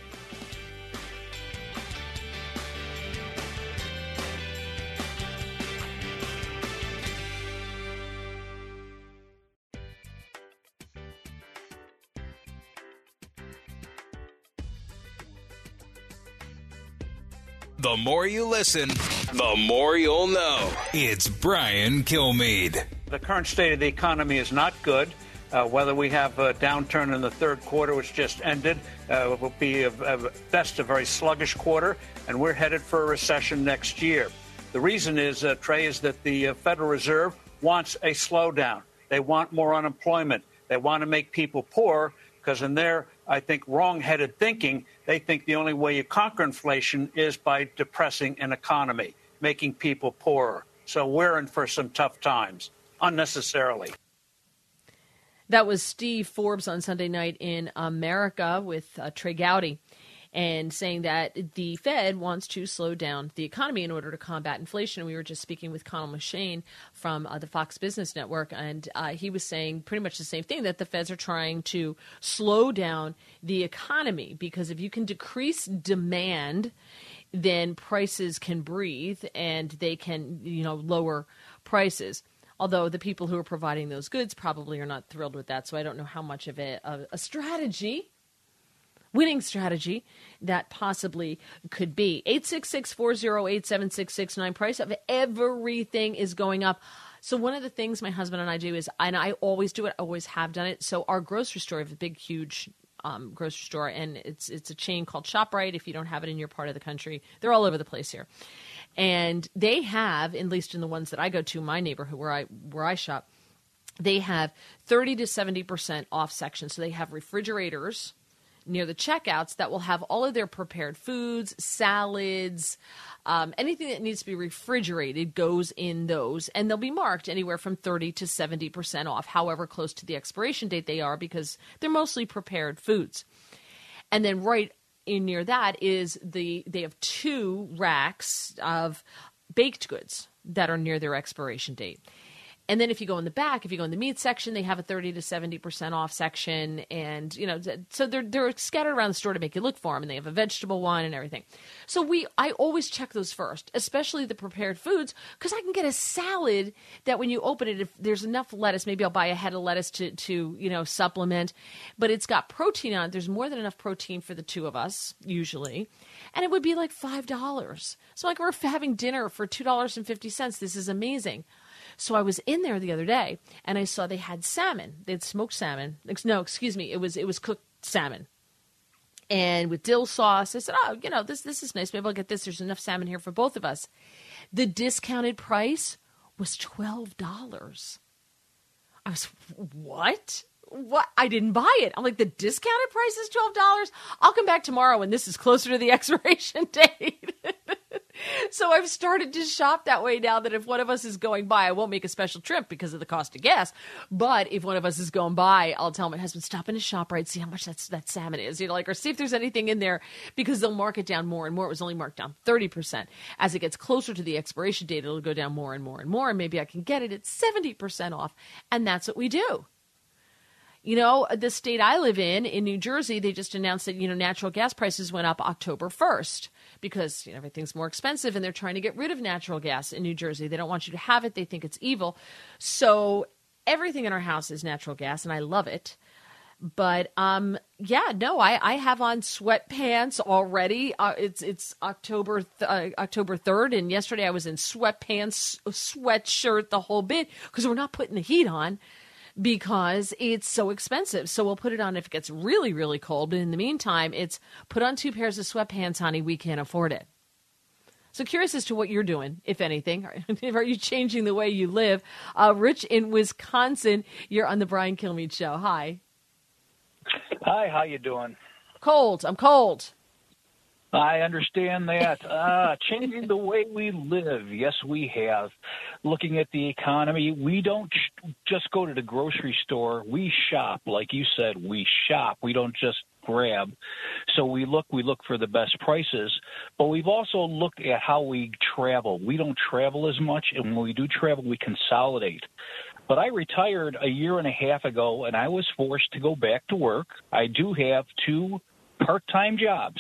The more you listen, the more you'll know. It's Brian Kilmeade. The current state of the economy is not good. Uh, whether we have a downturn in the third quarter, which just ended, uh, will be at best a very sluggish quarter, and we're headed for a recession next year. The reason is, uh, Trey, is that the uh, Federal Reserve wants a slowdown. They want more unemployment. They want to make people poor because in their, I think, wrong-headed thinking, they think the only way you conquer inflation is by depressing an economy, making people poorer. So we're in for some tough times, unnecessarily. That was Steve Forbes on Sunday Night in America with uh, Trey Gowdy, and saying that the Fed wants to slow down the economy in order to combat inflation. We were just speaking with Connell McShane from uh, the Fox Business Network, and uh, he was saying pretty much the same thing, that the Feds are trying to slow down the economy because if you can decrease demand, then prices can breathe and they can, you know, lower prices. Although the people who are providing those goods probably are not thrilled with that, so I don't know how much of it a, a strategy winning strategy that possibly could be. eight six six, four oh eight, seven six six nine. Price of everything is going up. So one of the things my husband and I do is, and I always do it, always have done it. So our grocery store, we have a big, huge um, grocery store, and it's it's a chain called ShopRite. If you don't have it in your part of the country, they're all over the place here. And they have, at least in the ones that I go to, my neighborhood where I where I shop, they have thirty to seventy percent off sections. So they have refrigerators near the checkouts that will have all of their prepared foods, salads, um, anything that needs to be refrigerated goes in those. And they'll be marked anywhere from thirty to seventy percent off, however close to the expiration date they are, because they're mostly prepared foods. And then right in near that is the they have two racks of baked goods that are near their expiration date. And then if you go in the back, if you go in the meat section, they have a thirty to seventy percent off section. And, you know, so they're they're scattered around the store to make you look for them. And they have a vegetable one and everything. So we I always check those first, especially the prepared foods, because I can get a salad that when you open it, if there's enough lettuce, maybe I'll buy a head of lettuce to, to you know, supplement. But it's got protein on it. There's more than enough protein for the two of us, usually. And it would be like five dollars. So like we're having dinner for two dollars and fifty cents. This is amazing. So I was in there the other day, and I saw they had salmon. They had smoked salmon. No, excuse me. It was it was cooked salmon, and with dill sauce. I said, "Oh, you know, this this is nice. Maybe I'll get this. There's enough salmon here for both of us." The discounted price was twelve dollars. I was what? What? I didn't buy it. I'm like, the discounted price is twelve dollars. I'll come back tomorrow when this is closer to the expiration date. So I've started to shop that way now, that if one of us is going by, I won't make a special trip because of the cost of gas. But if one of us is going by, I'll tell my husband, stop in a ShopRite, see how much that's, that salmon is, you know, like, or see if there's anything in there, because they'll mark it down more and more. It was only marked down thirty percent. As it gets closer to the expiration date, it'll go down more and more and more. And maybe I can get it at seventy percent off. And that's what we do. You know, the state I live in, in New Jersey, they just announced that, you know, natural gas prices went up October first because, you know, everything's more expensive, and they're trying to get rid of natural gas in New Jersey. They don't want you to have it. They think it's evil. So everything in our house is natural gas, and I love it. But, um, yeah, no, I, I have on sweatpants already. Uh, it's it's October th- uh, October third, and yesterday I was in sweatpants, sweatshirt, the whole bit, because we're not putting the heat on, because it's so expensive. So we'll put it on if it gets really, really cold. But in the meantime, it's put on two pairs of sweatpants, honey. We can't afford it. So curious as to what you're doing, if anything. Are you changing the way you live? Uh, Rich in Wisconsin, you're on the Brian Kilmeade Show. Hi. Hi, how you doing? Cold. I'm cold. I understand that. Uh, changing the way we live. Yes, we have. Looking at the economy, we don't sh- just go to the grocery store. We shop. Like you said, we shop. We don't just grab. So we look, we look for the best prices. But we've also looked at how we travel. We don't travel as much, and when we do travel, we consolidate. But I retired a year and a half ago, and I was forced to go back to work. I do have two part-time jobs.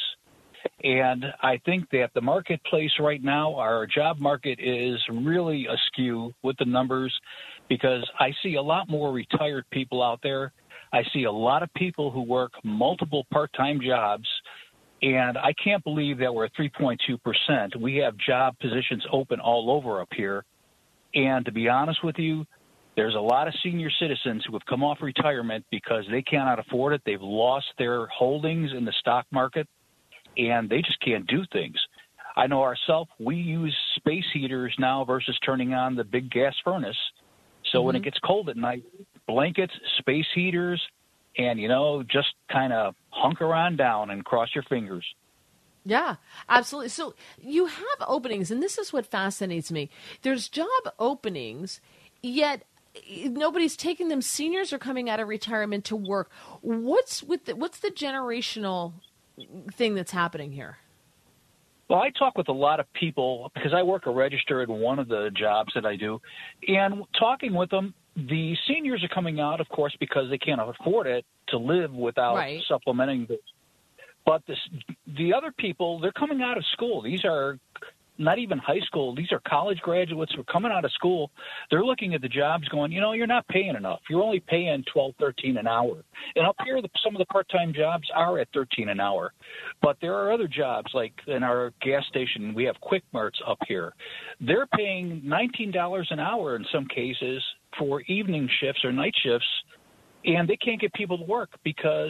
And I think that the marketplace right now, our job market, is really askew with the numbers, because I see a lot more retired people out there. I see a lot of people who work multiple part-time jobs, and I can't believe that we're at three point two percent. We have job positions open all over up here. And to be honest with you, there's a lot of senior citizens who have come off retirement because they cannot afford it. They've lost their holdings in the stock market, and they just can't do things. I know ourselves, we use space heaters now versus turning on the big gas furnace. So mm-hmm. when it gets cold at night, blankets, space heaters, and, you know, just kind of hunker on down and cross your fingers. Yeah, absolutely. So you have openings, and this is what fascinates me. There's job openings, yet nobody's taking them. Seniors are coming out of retirement to work. What's with the, what's the generational thing that's happening here? Well, I talk with a lot of people because I work a register in one of the jobs that I do, and talking with them, the seniors are coming out, of course, because they can't afford it to live without right. supplementing. The, but this, the other people, they're coming out of school. These are not even high school. These are college graduates who are coming out of school. They're looking at the jobs going, you know, you're not paying enough. You're only paying twelve, thirteen an hour. And up here, the, some of the part-time jobs are at thirteen an hour. But there are other jobs, like in our gas station, we have Quick Marts up here. They're paying nineteen dollars an hour in some cases for evening shifts or night shifts, and they can't get people to work because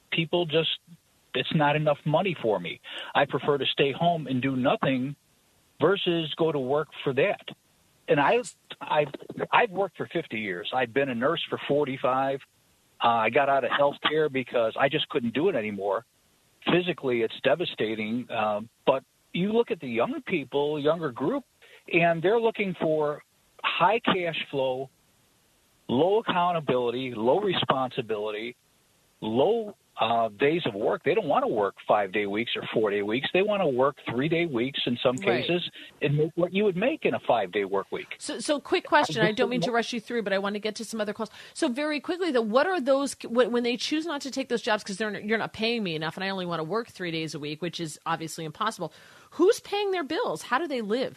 people just, it's not enough money for me. I prefer to stay home and do nothing versus go to work for that. And I, I, I've worked for fifty years. I've been a nurse for forty-five. Uh, I got out of healthcare because I just couldn't do it anymore. Physically, it's devastating. Um, but you look at the younger people, younger group, and they're looking for high cash flow, low accountability, low responsibility, low uh, days of work. They don't want to work five-day weeks or four-day weeks. They want to work three-day weeks in some Right. cases and make what you would make in a five-day work week. So, so quick question. I don't mean to rush you through, but I want to get to some other calls. So very quickly, though, what are those when when they choose not to take those jobs because they're you're not paying me enough, and I only want to work three days a week, which is obviously impossible. Who's paying their bills? How do they live?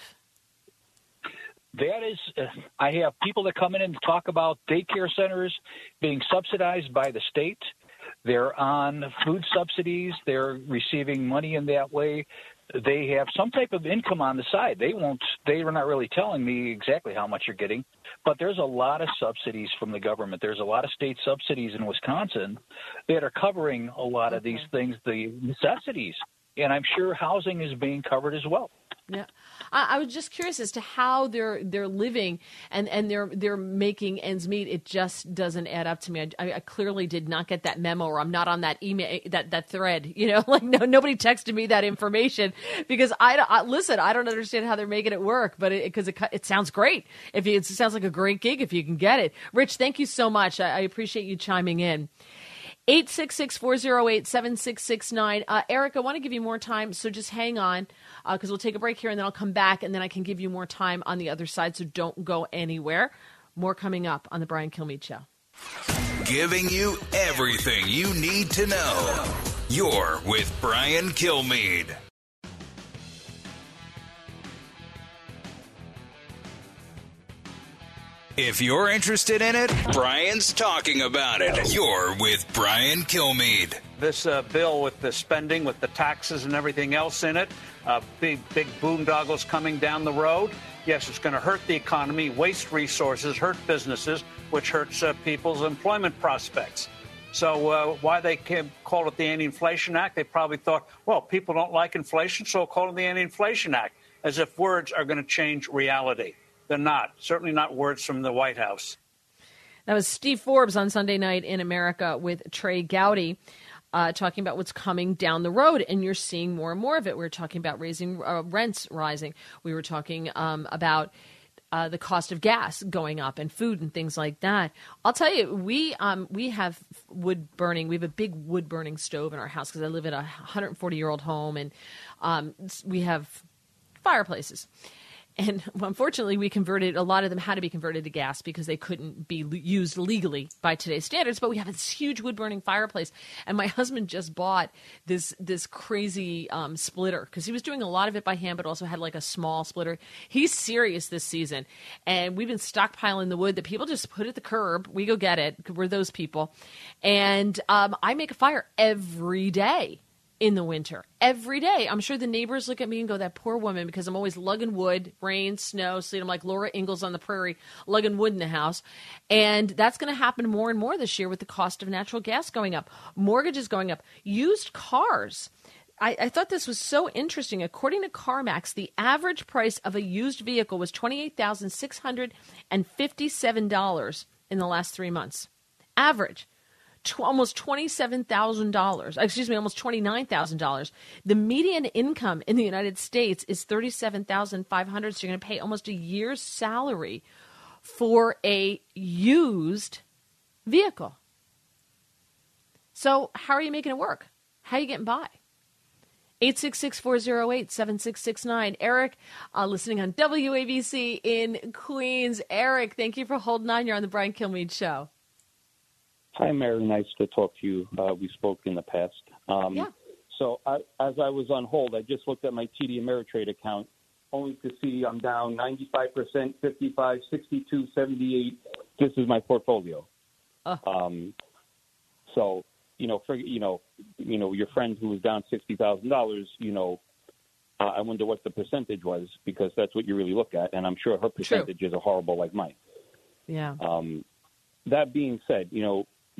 That is, uh, I have people that come in and talk about daycare centers being subsidized by the state. They're on food subsidies. They're receiving money in that way. They have some type of income on the side. They won't, they are not really telling me exactly how much you're getting, but there's a lot of subsidies from the government. There's a lot of state subsidies in Wisconsin that are covering a lot of these things, the necessities. And I'm sure housing is being covered as well. Yeah, I, I was just curious as to how they're they're living and, and they're they're making ends meet. It just doesn't add up to me. I, I clearly did not get that memo, or I'm not on that email that, that thread. You know, like no nobody texted me that information because I, I listen. I don't understand how they're making it work, but because it, it it sounds great. If you, it sounds like a great gig if you can get it. Rich, thank you so much. I, I appreciate you chiming in. eight six six, four oh eight, seven six six nine. Uh, Eric, I want to give you more time, so just hang on because uh, we'll take a break here, and then I'll come back, and then I can give you more time on the other side, so don't go anywhere. More coming up on The Brian Kilmeade Show. Giving you everything you need to know. You're with Brian Kilmeade. If you're interested in it, Brian's talking about it. You're with Brian Kilmeade. This uh, bill with the spending, with the taxes and everything else in it, uh, big, big boondoggles coming down the road. Yes, it's going to hurt the economy, waste resources, hurt businesses, which hurts uh, people's employment prospects. So uh, why they call it the Anti-Inflation Act, they probably thought, well, people don't like inflation, so call it the Anti-Inflation Act, as if words are going to change reality. They're not. Certainly not words from the White House. That was Steve Forbes on Sunday Night in America with Trey Gowdy uh, talking about what's coming down the road. And you're seeing more and more of it. We were talking about raising uh, rents rising. We were talking um, about uh, the cost of gas going up and food and things like that. I'll tell you, we um, we have wood burning. We have a big wood burning stove in our house because I live in a one hundred forty year old home, and um, we have fireplaces. And unfortunately, we converted, a lot of them had to be converted to gas because they couldn't be l- used legally by today's standards. But we have this huge wood-burning fireplace. And my husband just bought this this crazy um, splitter because he was doing a lot of it by hand, but also had like a small splitter. He's serious this season. And we've been stockpiling the wood that people just put at the curb. We go get it. We're those people. And um, I make a fire every day. In the winter, every day. I'm sure the neighbors look at me and go, that poor woman, because I'm always lugging wood, rain, snow, sleet. I'm like Laura Ingalls on the prairie, lugging wood in the house. And that's going to happen more and more this year with the cost of natural gas going up, mortgages going up, used cars. I, I thought this was so interesting. According to CarMax, the average price of a used vehicle was twenty-eight thousand six hundred fifty-seven dollars in the last three months. Average. Almost twenty-seven thousand dollars, excuse me, almost twenty-nine thousand dollars. The median income in the United States is thirty-seven thousand five hundred dollars, so you're going to pay almost a year's salary for a used vehicle. So how are you making it work? How are you getting by? eight six six, four oh eight, seven six six nine. Eric, uh, listening on W A B C in Queens. Eric, thank you for holding on. You're on the Brian Kilmeade Show. Hi, Mary. Nice to talk to you. Uh, we spoke in the past. Um, yeah. So I, as I was on hold, I just looked at my T D Ameritrade account, only to see I'm down ninety-five percent, fifty-five, sixty-two, seventy-eight. This is my portfolio. Uh. Um, so, you know, for, you know, you know, your friend who was down sixty thousand dollars, you know, uh, I wonder what the percentage was, because that's what you really look at. And I'm sure her percentages True. Are horrible like mine. Yeah. Um, that being said, you know, You're,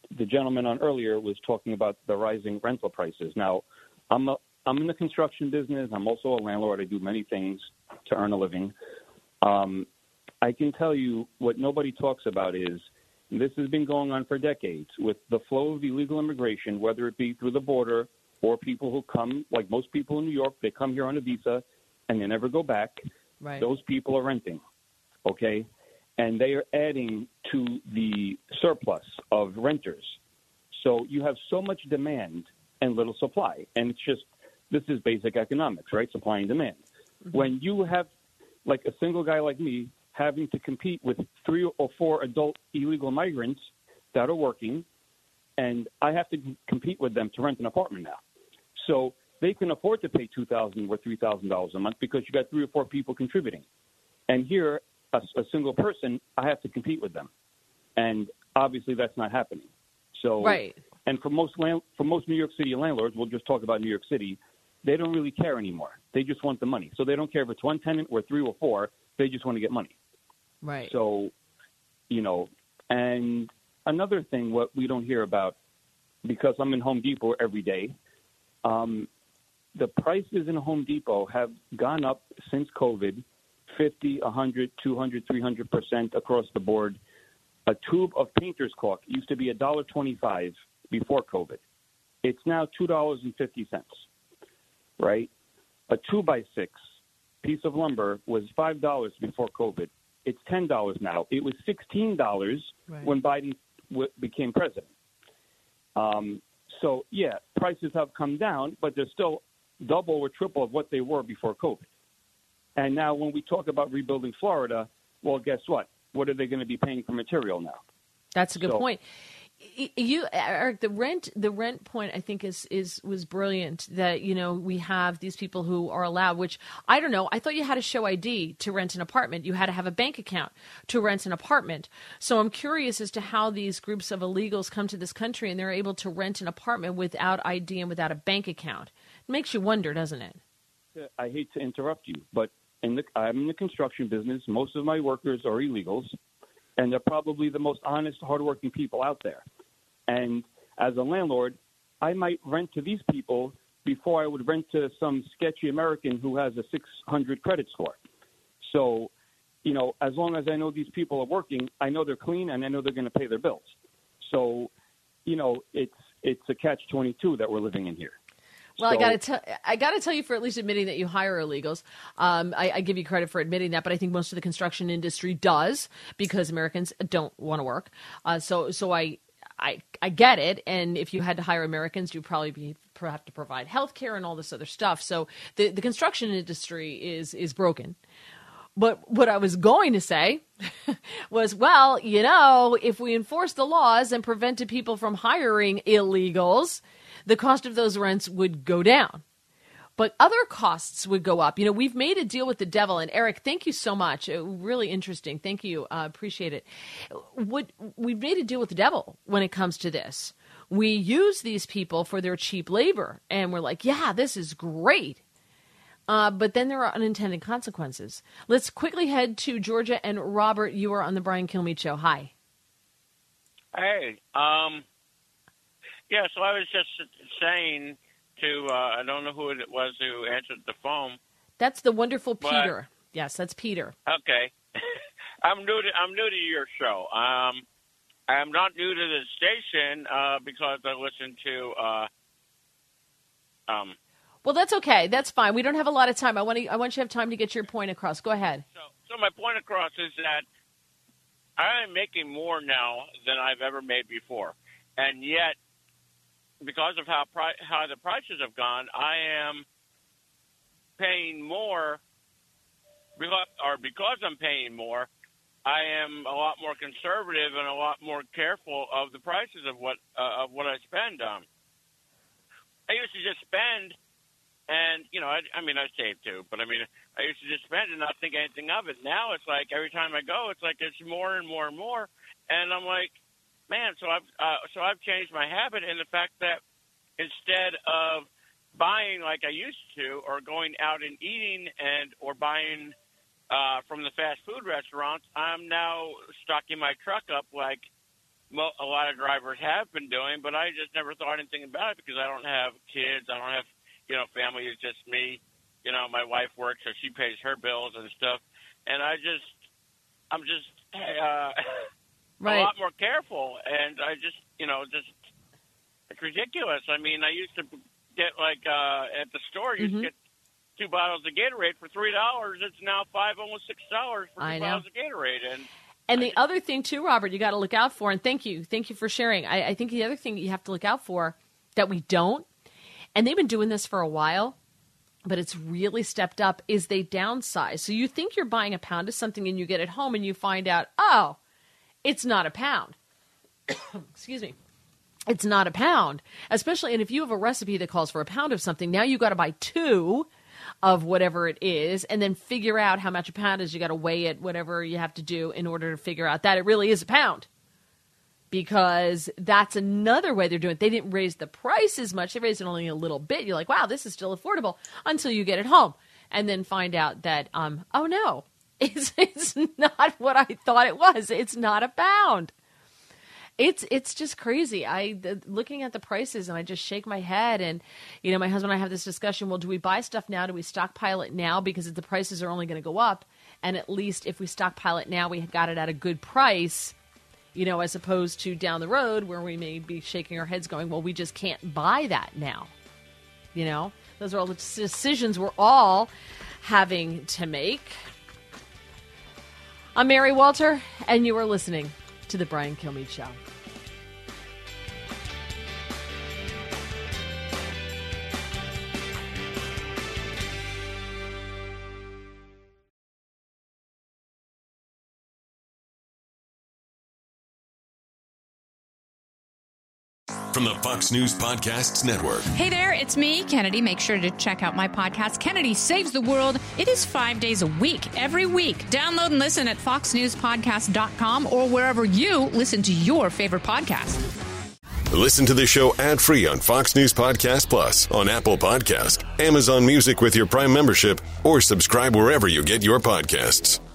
the gentleman on earlier was talking about the rising rental prices. Now, I'm a, I'm in the construction business. I'm also a landlord. I do many things to earn a living. Um, I can tell you what nobody talks about is this has been going on for decades with the flow of illegal immigration, whether it be through the border or people who come, like most people in New York, they come here on a visa and they never go back. Right. Those people are renting, okay? And they are adding to the surplus of renters. So you have so much demand and little supply. And it's just, this is basic economics, right? Supply and demand. Mm-hmm. When you have, like a single guy like me, having to compete with three or four adult illegal migrants that are working, and I have to compete with them to rent an apartment now. So they can afford to pay two thousand dollars or three thousand dollars a month because you got three or four people contributing. And here, a, a single person, I have to compete with them. And obviously that's not happening. So, right. And for most land, for most New York City landlords, we'll just talk about New York City, they don't really care anymore. They just want the money. So they don't care if it's one tenant or three or four. They just want to get money. Right. So, you know, and another thing what we don't hear about, because I'm in Home Depot every day, um, the prices in Home Depot have gone up since COVID, fifty, one hundred, two hundred, three hundred percent across the board. A tube of painter's caulk used to be one dollar twenty-five before COVID. It's now two dollars and fifty cents, right? A two by six piece of lumber was five dollars before COVID. It's ten dollars now. It was sixteen dollars right. when Biden w- became president. Um, so, yeah, prices have come down, but they're still double or triple of what they were before COVID. And now when we talk about rebuilding Florida, well, guess what? What are they going to be paying for material now? That's a good so, point. You, Eric, the rent, the rent point, I think is, is, was brilliant that, you know, we have these people who are allowed, which I don't know. I thought you had to show I D to rent an apartment. You had to have a bank account to rent an apartment. So I'm curious as to how these groups of illegals come to this country and they're able to rent an apartment without I D and without a bank account. It makes you wonder, doesn't it? I hate to interrupt you, but in the, I'm in the construction business. Most of my workers are illegals. And they're probably the most honest, hardworking people out there. And as a landlord, I might rent to these people before I would rent to some sketchy American who has a six hundred credit score. So, you know, as long as I know these people are working, I know they're clean and I know they're going to pay their bills. So, you know, it's it's a catch twenty-two that we're living in here. Well, so, I got to tell I got to tell you for at least admitting that you hire illegals. Um, I, I give you credit for admitting that, but I think most of the construction industry does because Americans don't want to work. Uh, so, so I, I, I get it. And if you had to hire Americans, you'd probably be have to provide health care and all this other stuff. So the the construction industry is is broken. But what I was going to say was, well, you know, if we enforce the laws and prevented people from hiring illegals, the cost of those rents would go down. But other costs would go up. You know, we've made a deal with the devil. And Eric, thank you so much. Uh, really interesting. Thank you. Uh, appreciate it. What, we've made a deal with the devil when it comes to this. We use these people for their cheap labor. And we're like, yeah, this is great. Uh, but then there are unintended consequences. Let's quickly head to Georgia. And Robert, you are on the Brian Kilmeade Show. Hi. Hey. Um, yeah, so I was just saying to, uh, I don't know who it was who answered the phone. That's the wonderful but, Peter. Yes, that's Peter. Okay. I'm new to I'm new to your show. Um, I'm not new to the station uh, because I listen to uh, um, Well, that's okay. That's fine. We don't have a lot of time. I want to. I want you to have time to get your point across. Go ahead. So, so my point across is that I am making more now than I've ever made before, and yet, because of how pri- how the prices have gone, I am paying more, because, or because I'm paying more, I am a lot more conservative and a lot more careful of the prices of what uh, of what I spend on. I used to just spend. And, you know, I, I mean, I save too, but I mean, I used to just spend and not think anything of it. Now it's like every time I go, it's like it's more and more and more. And I'm like, man, so I've, uh, so I've changed my habit in the fact that instead of buying like I used to or going out and eating and or buying uh, from the fast food restaurants, I'm now stocking my truck up like mo- a lot of drivers have been doing, but I just never thought anything about it because I don't have kids. I don't have, you know, family. It's just me. You know, my wife works, so she pays her bills and stuff. And I just, I'm just uh, right. a lot more careful. And I just, you know, just, it's ridiculous. I mean, I used to get, like, uh, at the store, you Mm-hmm. used to get two bottles of Gatorade for three dollars. It's now five, almost six dollars for two I know. bottles of Gatorade. And And the other thing, too, Robert, you got to look out for, and thank you. Thank you for sharing. I, I think the other thing you have to look out for that we don't, and they've been doing this for a while, but it's really stepped up, is they downsize. So you think you're buying a pound of something and you get it home and you find out, oh, it's not a pound. Excuse me. It's not a pound. Especially, and if you have a recipe that calls for a pound of something, now you got to buy two of whatever it is, and then figure out how much a pound is. You got to weigh it, whatever you have to do in order to figure out that it really is a pound. Because that's another way they're doing it. They didn't raise the price as much. They raised it only a little bit. You're like, wow, this is still affordable until you get it home. And then find out that, um, oh no, it's, it's not what I thought it was. It's not a pound. It's it's just crazy. I the, looking at the prices and I just shake my head. And you know, my husband and I have this discussion. Well, do we buy stuff now? Do we stockpile it now because the prices are only going to go up? And at least if we stockpile it now, we got it at a good price. You know, as opposed to down the road where we may be shaking our heads, going, "Well, we just can't buy that now." You know, those are all the decisions we're all having to make. I'm Mary Walter, and you are listening to The Brian Kilmeade Show. From the Fox News Podcasts Network. Hey there, it's me, Kennedy. Make sure to check out my podcast, Kennedy Saves the World. It is five days a week, every week. Download and listen at fox news podcast dot com or wherever you listen to your favorite podcast. Listen to the show ad-free on Fox News Podcast Plus, on Apple Podcast, Amazon Music with your Prime membership, or subscribe wherever you get your podcasts.